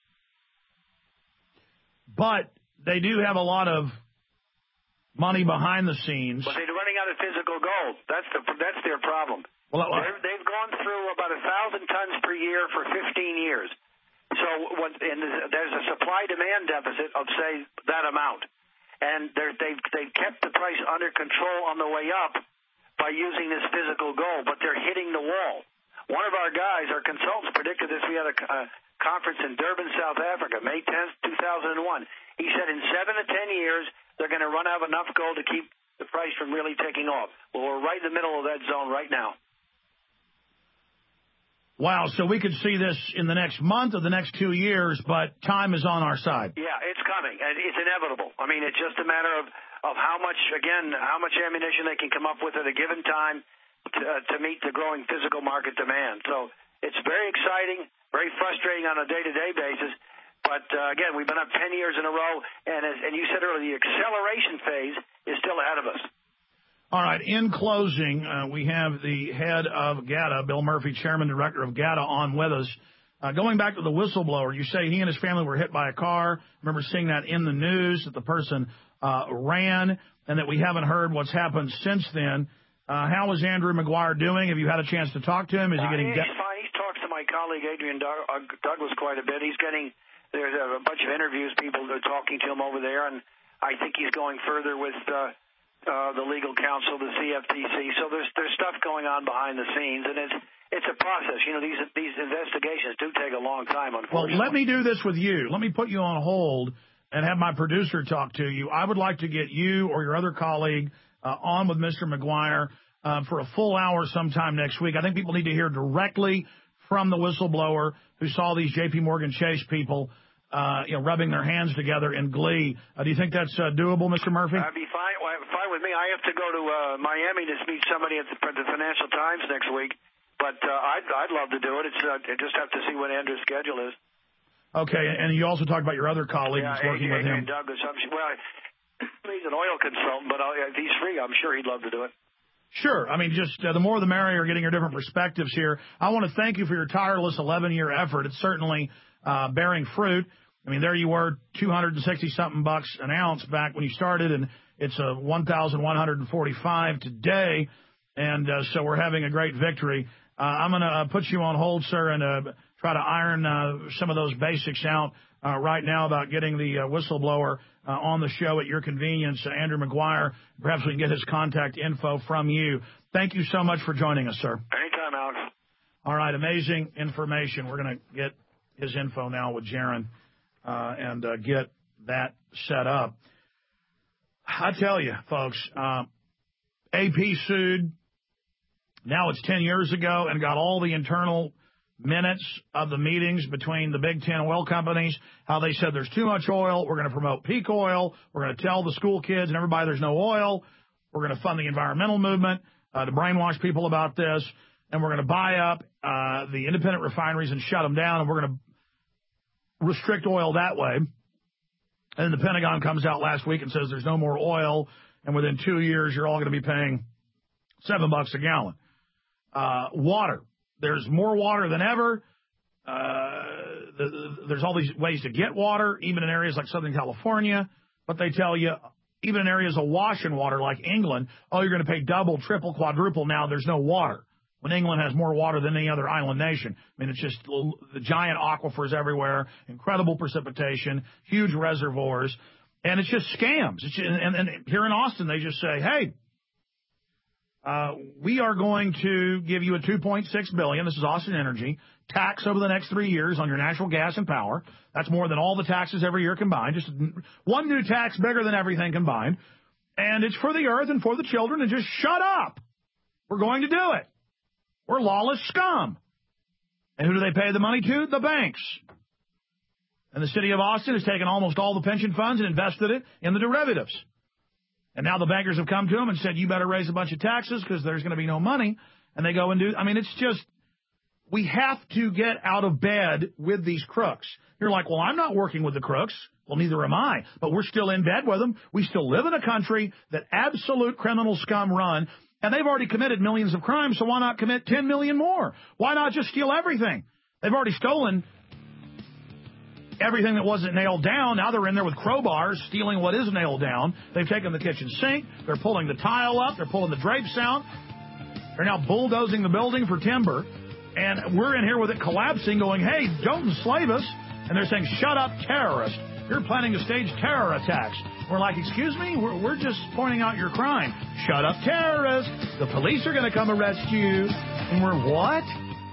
But they do have a lot of money behind the scenes. But they're running out of physical gold. That's the that's their problem. Well, They're, they've gone through about a thousand tons per year for fifteen years. So what, and there's a supply-demand deficit of, say, that amount. And they've, they've kept the price under control on the way up by using this physical gold, but they're hitting the wall. One of our guys, our consultants, predicted this. We had a, a conference in Durban, South Africa, May tenth, two thousand one. He said in seven to ten years, they're going to run out of enough gold to keep the price from really taking off. Well, we're right in the middle of that zone right now. Wow, so we could see this in the next month or the next two years, but time is on our side. Yeah, it's coming, and it's inevitable. I mean, it's just a matter of, of how much, again, how much ammunition they can come up with at a given time to, uh, to meet the growing physical market demand. So it's very exciting, very frustrating on a day-to-day basis. But, uh, again, we've been up ten years in a row, and as and you said earlier, the acceleration phase is still ahead of us. All right. In closing, uh, we have the head of GATA, Bill Murphy, chairman, director of GATA, on with us. Uh, going back to the whistleblower, you say he and his family were hit by a car. I remember seeing that in the news, that the person uh, ran, and that we haven't heard what's happened since then. Uh, how is Andrew Maguire doing? Have you had a chance to talk to him? Is he getting? Uh, he's fine. He's talked to my colleague Adrian Douglas quite a bit. He's getting there's a bunch of interviews. People are talking to him over there, and I think he's going further with uh, uh, the legal counsel, the C F T C. So there's there's stuff going on behind the scenes, and it's it's a process. You know, these these investigations do take a long time. Unfortunately. Well, let me do this with you. Let me put you on hold and have my producer talk to you. I would like to get you or your other colleague uh, on with Mister Maguire uh, for a full hour sometime next week. I think people need to hear directly from the whistleblower who saw these J P Morgan Chase people, uh, you know, rubbing their hands together in glee. Uh, do you think that's uh, doable, Mister Murphy? That'd be fine. Well, fine with me. I have to go to uh, Miami to meet somebody at the, the Financial Times next week, but uh, I'd I'd love to do it. It's uh, I just have to see what Andrew's schedule is. Okay, and you also talked about your other colleague yeah, who's working with him. Douglas. I'm sure, well, he's an oil consultant, but I'll, if he's free, I'm sure he'd love to do it. Sure. I mean, just uh, the more the merrier, getting your different perspectives here. I want to thank you for your tireless eleven-year effort. It's certainly uh, bearing fruit. I mean, there you were, two hundred sixty something bucks an ounce back when you started, and it's a one thousand one hundred forty-five today. And uh, so we're having a great victory. Uh, I'm going to uh, put you on hold, sir, and uh, try to iron uh, some of those basics out uh, right now about getting the uh, whistleblower uh, on the show at your convenience. Uh, Andrew Maguire, perhaps we can get his contact info from you. Thank you so much for joining us, sir. Anytime, Alex. All right, amazing information. We're going to get his info now with Jaron uh, and uh, get that set up. I tell you, folks, uh, A P sued. Now it's ten years ago, and got all the internal minutes of the meetings between the big ten oil companies, how they said there's too much oil, we're going to promote peak oil, we're going to tell the school kids and everybody there's no oil, we're going to fund the environmental movement uh, to brainwash people about this, and we're going to buy up uh, the independent refineries and shut them down, and we're going to restrict oil that way. And then the Pentagon comes out last week and says there's no more oil, and within two years you're all going to be paying seven bucks a gallon. Uh, water. There's more water than ever. Uh, the, the, there's all these ways to get water, even in areas like Southern California. But they tell you, even in areas awash in water like England, oh, you're going to pay double, triple, quadruple now. There's no water. When England has more water than any other island nation. I mean, it's just the giant aquifers everywhere, incredible precipitation, huge reservoirs, and it's just scams. It's just, and, and here in Austin, they just say, hey, Uh, we are going to give you a two point six billion dollars, this is Austin Energy, tax over the next three years on your natural gas and power. That's more than all the taxes every year combined. Just one new tax bigger than everything combined. And it's for the earth and for the children, and just shut up. We're going to do it. We're lawless scum. And who do they pay the money to? The banks. And the city of Austin has taken almost all the pension funds and invested it in the derivatives. And now the bankers have come to them and said, you better raise a bunch of taxes because there's going to be no money. And they go and do, I mean, it's just, we have to get out of bed with these crooks. You're like, well, I'm not working with the crooks. Well, neither am I. But we're still in bed with them. We still live in a country that absolute criminal scum run. And they've already committed millions of crimes, so why not commit ten million more? Why not just steal everything? They've already stolen everything that wasn't nailed down. Now they're in there with crowbars, stealing what is nailed down. They've taken the kitchen sink. They're pulling the tile up. They're pulling the drapes out. They're now bulldozing the building for timber. And we're in here with it collapsing, going, hey, don't enslave us. And they're saying, shut up, terrorist. You're planning to stage terror attacks. We're like, excuse me? We're, we're just pointing out your crime. Shut up, terrorist. The police are going to come arrest you. And we're what?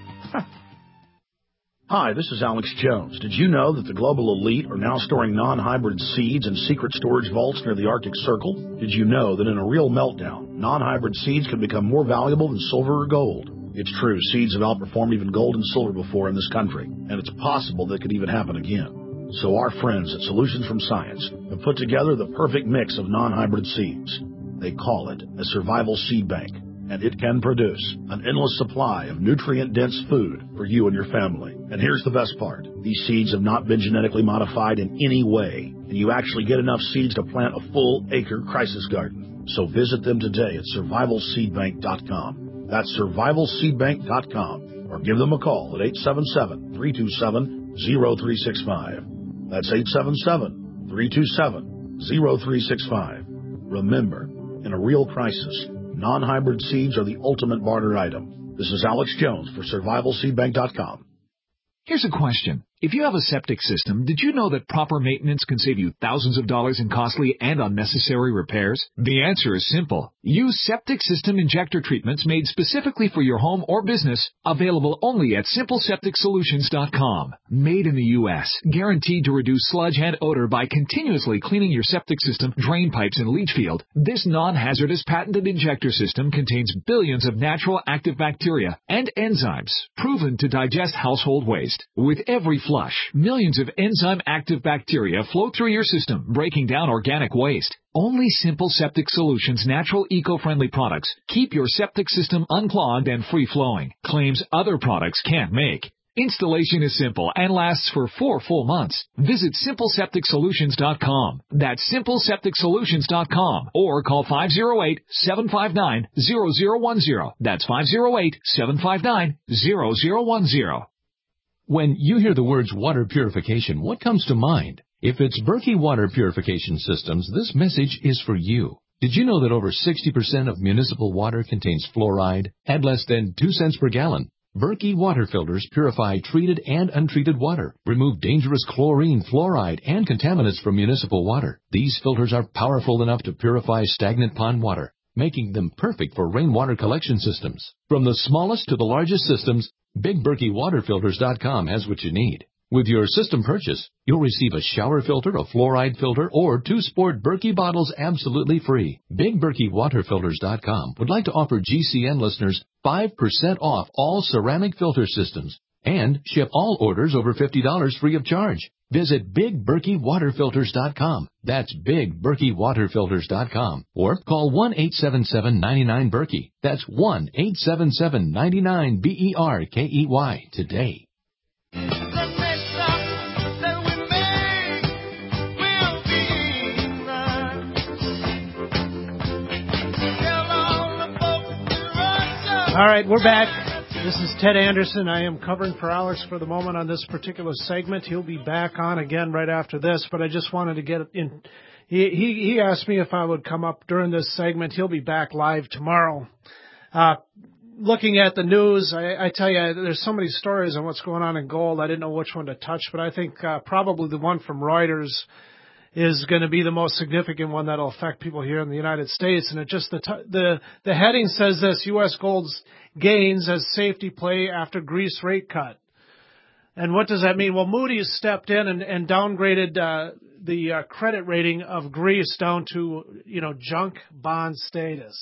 Hi, this is Alex Jones. Did you know that the global elite are now storing non-hybrid seeds in secret storage vaults near the Arctic Circle? Did you know that in a real meltdown, non-hybrid seeds can become more valuable than silver or gold? It's true, seeds have outperformed even gold and silver before in this country, and it's possible that could even happen again. So our friends at Solutions from Science have put together the perfect mix of non-hybrid seeds. They call it a survival seed bank, and it can produce an endless supply of nutrient-dense food for you and your family. And here's the best part. These seeds have not been genetically modified in any way, and you actually get enough seeds to plant a full acre crisis garden. So visit them today at survival seed bank dot com. That's survival seed bank dot com, or give them a call at eight seven seven, three two seven, zero three six five. That's eight seven seven, three two seven, zero three six five. Remember, in a real crisis, non-hybrid seeds are the ultimate barter item. This is Alex Jones for survival seed bank dot com. Here's a question. If you have a septic system, did you know that proper maintenance can save you thousands of dollars in costly and unnecessary repairs? The answer is simple. Use septic system injector treatments made specifically for your home or business, available only at simple septic solutions dot com. Made in the U S, guaranteed to reduce sludge and odor by continuously cleaning your septic system, drain pipes, and leach field. This non-hazardous patented injector system contains billions of natural active bacteria and enzymes, proven to digest household waste. With every flush, millions of enzyme-active bacteria flow through your system, breaking down organic waste. Only Simple Septic Solutions natural eco-friendly products keep your septic system unclogged and free-flowing, claims other products can't make. Installation is simple and lasts for four full months. Visit simple septic solutions dot com. That's simple septic solutions dot com, or call five oh eight, seven five nine, zero zero one zero. That's five oh eight, seven five nine, zero zero one zero. When you hear the words water purification, what comes to mind? If it's Berkey Water Purification Systems, this message is for you. Did you know that over sixty percent of municipal water contains fluoride at less than two cents per gallon? Berkey water filters purify treated and untreated water, remove dangerous chlorine, fluoride, and contaminants from municipal water. These filters are powerful enough to purify stagnant pond water, making them perfect for rainwater collection systems. From the smallest to the largest systems, Big Berkey Water Filters dot com has what you need. With your system purchase, you'll receive a shower filter, a fluoride filter, or two sport Berkey bottles absolutely free. Big Berkey Water Filters dot com would like to offer G C N listeners five percent off all ceramic filter systems and ship all orders over fifty dollars free of charge. Visit Big Berkey Water Filters dot com. That's Big Berkey Water Filters dot com. Or call one eight seven seven, nine nine, Berkey. That's one eight seven seven, nine nine, B E R K E Y today. All right, we're back. This is Ted Anderson. I am covering for Alex for the moment on this particular segment. He'll be back on again right after this, but I just wanted to get in. He, he, he asked me if I would come up during this segment. He'll be back live tomorrow. Uh, looking at the news, I, I tell you, there's so many stories on what's going on in gold. I didn't know which one to touch, but I think uh, probably the one from Reuters is going to be the most significant one that'll affect people here in the United States. And it just the t- the the heading says this: U S gold's gains as safety play after Greece rate cut. And what does that mean? Well, Moody's stepped in and, and downgraded uh, the uh, credit rating of Greece down to, you know, junk bond status.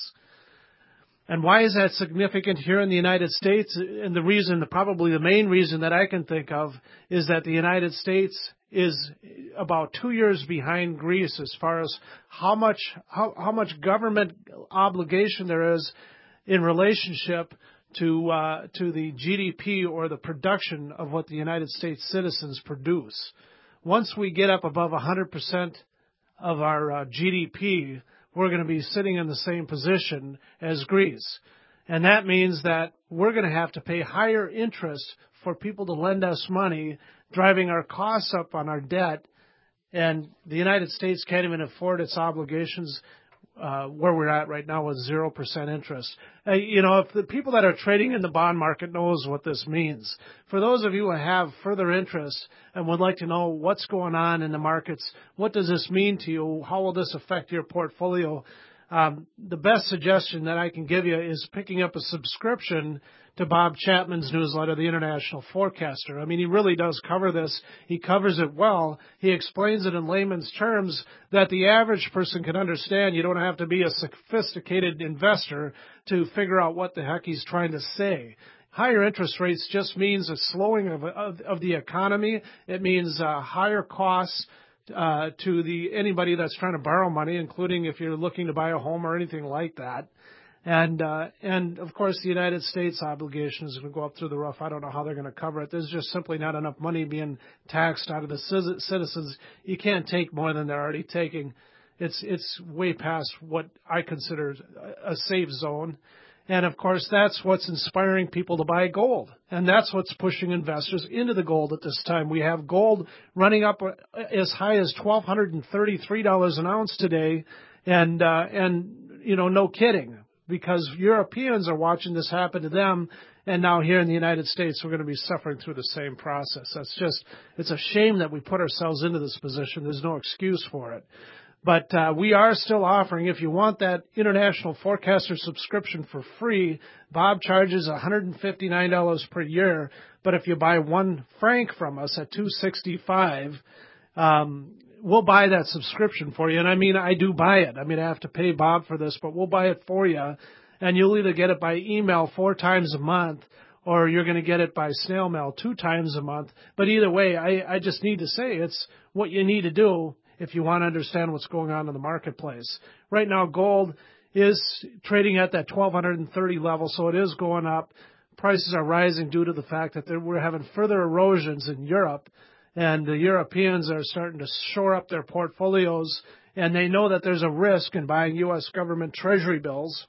And why is that significant here in the United States? And the reason, probably the main reason that I can think of, is that the United States is about two years behind Greece as far as how much how, how much government obligation there is in relationship to uh, to the G D P or the production of what the United States citizens produce. Once we get up above one hundred percent of our uh, G D P, we're going to be sitting in the same position as Greece. And that means that we're going to have to pay higher interest for people to lend us money, driving our costs up on our debt. And the United States can't even afford its obligations uh, where we're at right now with zero percent interest. Uh, you know, if the people that are trading in the bond market knows what this means. For those of you who have further interest and would like to know what's going on in the markets, what does this mean to you, how will this affect your portfolio, um, the best suggestion that I can give you is picking up a subscription to Bob Chapman's newsletter, The International Forecaster. I mean, he really does cover this. He covers it well. He explains it in layman's terms that the average person can understand. You don't have to be a sophisticated investor to figure out what the heck he's trying to say. Higher interest rates just means a slowing of, of, of the economy. It means uh, higher costs uh, to the anybody that's trying to borrow money, including if you're looking to buy a home or anything like that. And, uh, and of course, the United States obligation is going to go up through the roof. I don't know how they're going to cover it. There's just simply not enough money being taxed out of the citizens. You can't take more than they're already taking. It's, it's way past what I consider a safe zone. And of course, that's what's inspiring people to buy gold. And that's what's pushing investors into the gold at this time. We have gold running up as high as one thousand two hundred thirty-three dollars an ounce today. And, uh, and, you know, no kidding. Because Europeans are watching this happen to them, and now here in the United States, we're going to be suffering through the same process. That's just, it's a shame that we put ourselves into this position. There's no excuse for it. But uh, we are still offering, if you want that International Forecaster subscription for free, Bob charges one hundred fifty-nine dollars per year. But if you buy one franc from us at two hundred sixty-five dollars, um, we'll buy that subscription for you. And I mean, I do buy it. I mean, I have to pay Bob for this, but we'll buy it for you. And you'll either get it by email four times a month, or you're going to get it by snail mail two times a month. But either way, I, I just need to say it's what you need to do if you want to understand what's going on in the marketplace. Right now, gold is trading at that twelve thirty level, so it is going up. Prices are rising due to the fact that there, we're having further erosions in Europe. And the Europeans are starting to shore up their portfolios, and they know that there's a risk in buying U S government treasury bills.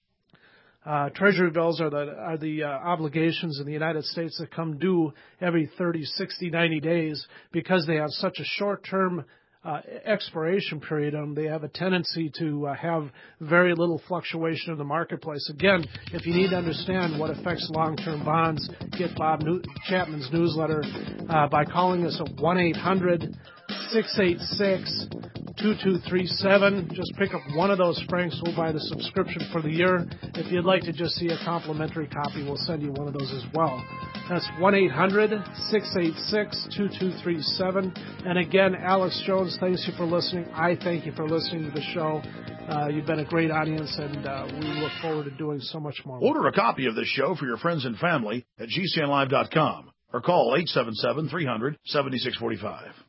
Uh, treasury bills are the are the uh, obligations in the United States that come due every thirty, sixty, ninety days because they have such a short-term uh, expiration period on them. They have a tendency to uh, have very little fluctuation in the marketplace. Again, if you need to understand what affects long-term bonds, get Bob New- Chapman's newsletter uh, by calling us at one eight hundred, six eight six, two two three seven. Just pick up one of those francs. We'll buy the subscription for the year. If you'd like to just see a complimentary copy, we'll send you one of those as well. That's one eight hundred, six eight six, two two three seven. And again, Alex Jones, thanks you for listening. I thank you for listening to the show. Uh, you've been a great audience, and uh, we look forward to doing so much more. Order a copy of this show for your friends and family at G C N live dot com or call eight seven seven, three hundred, seventy-six forty-five.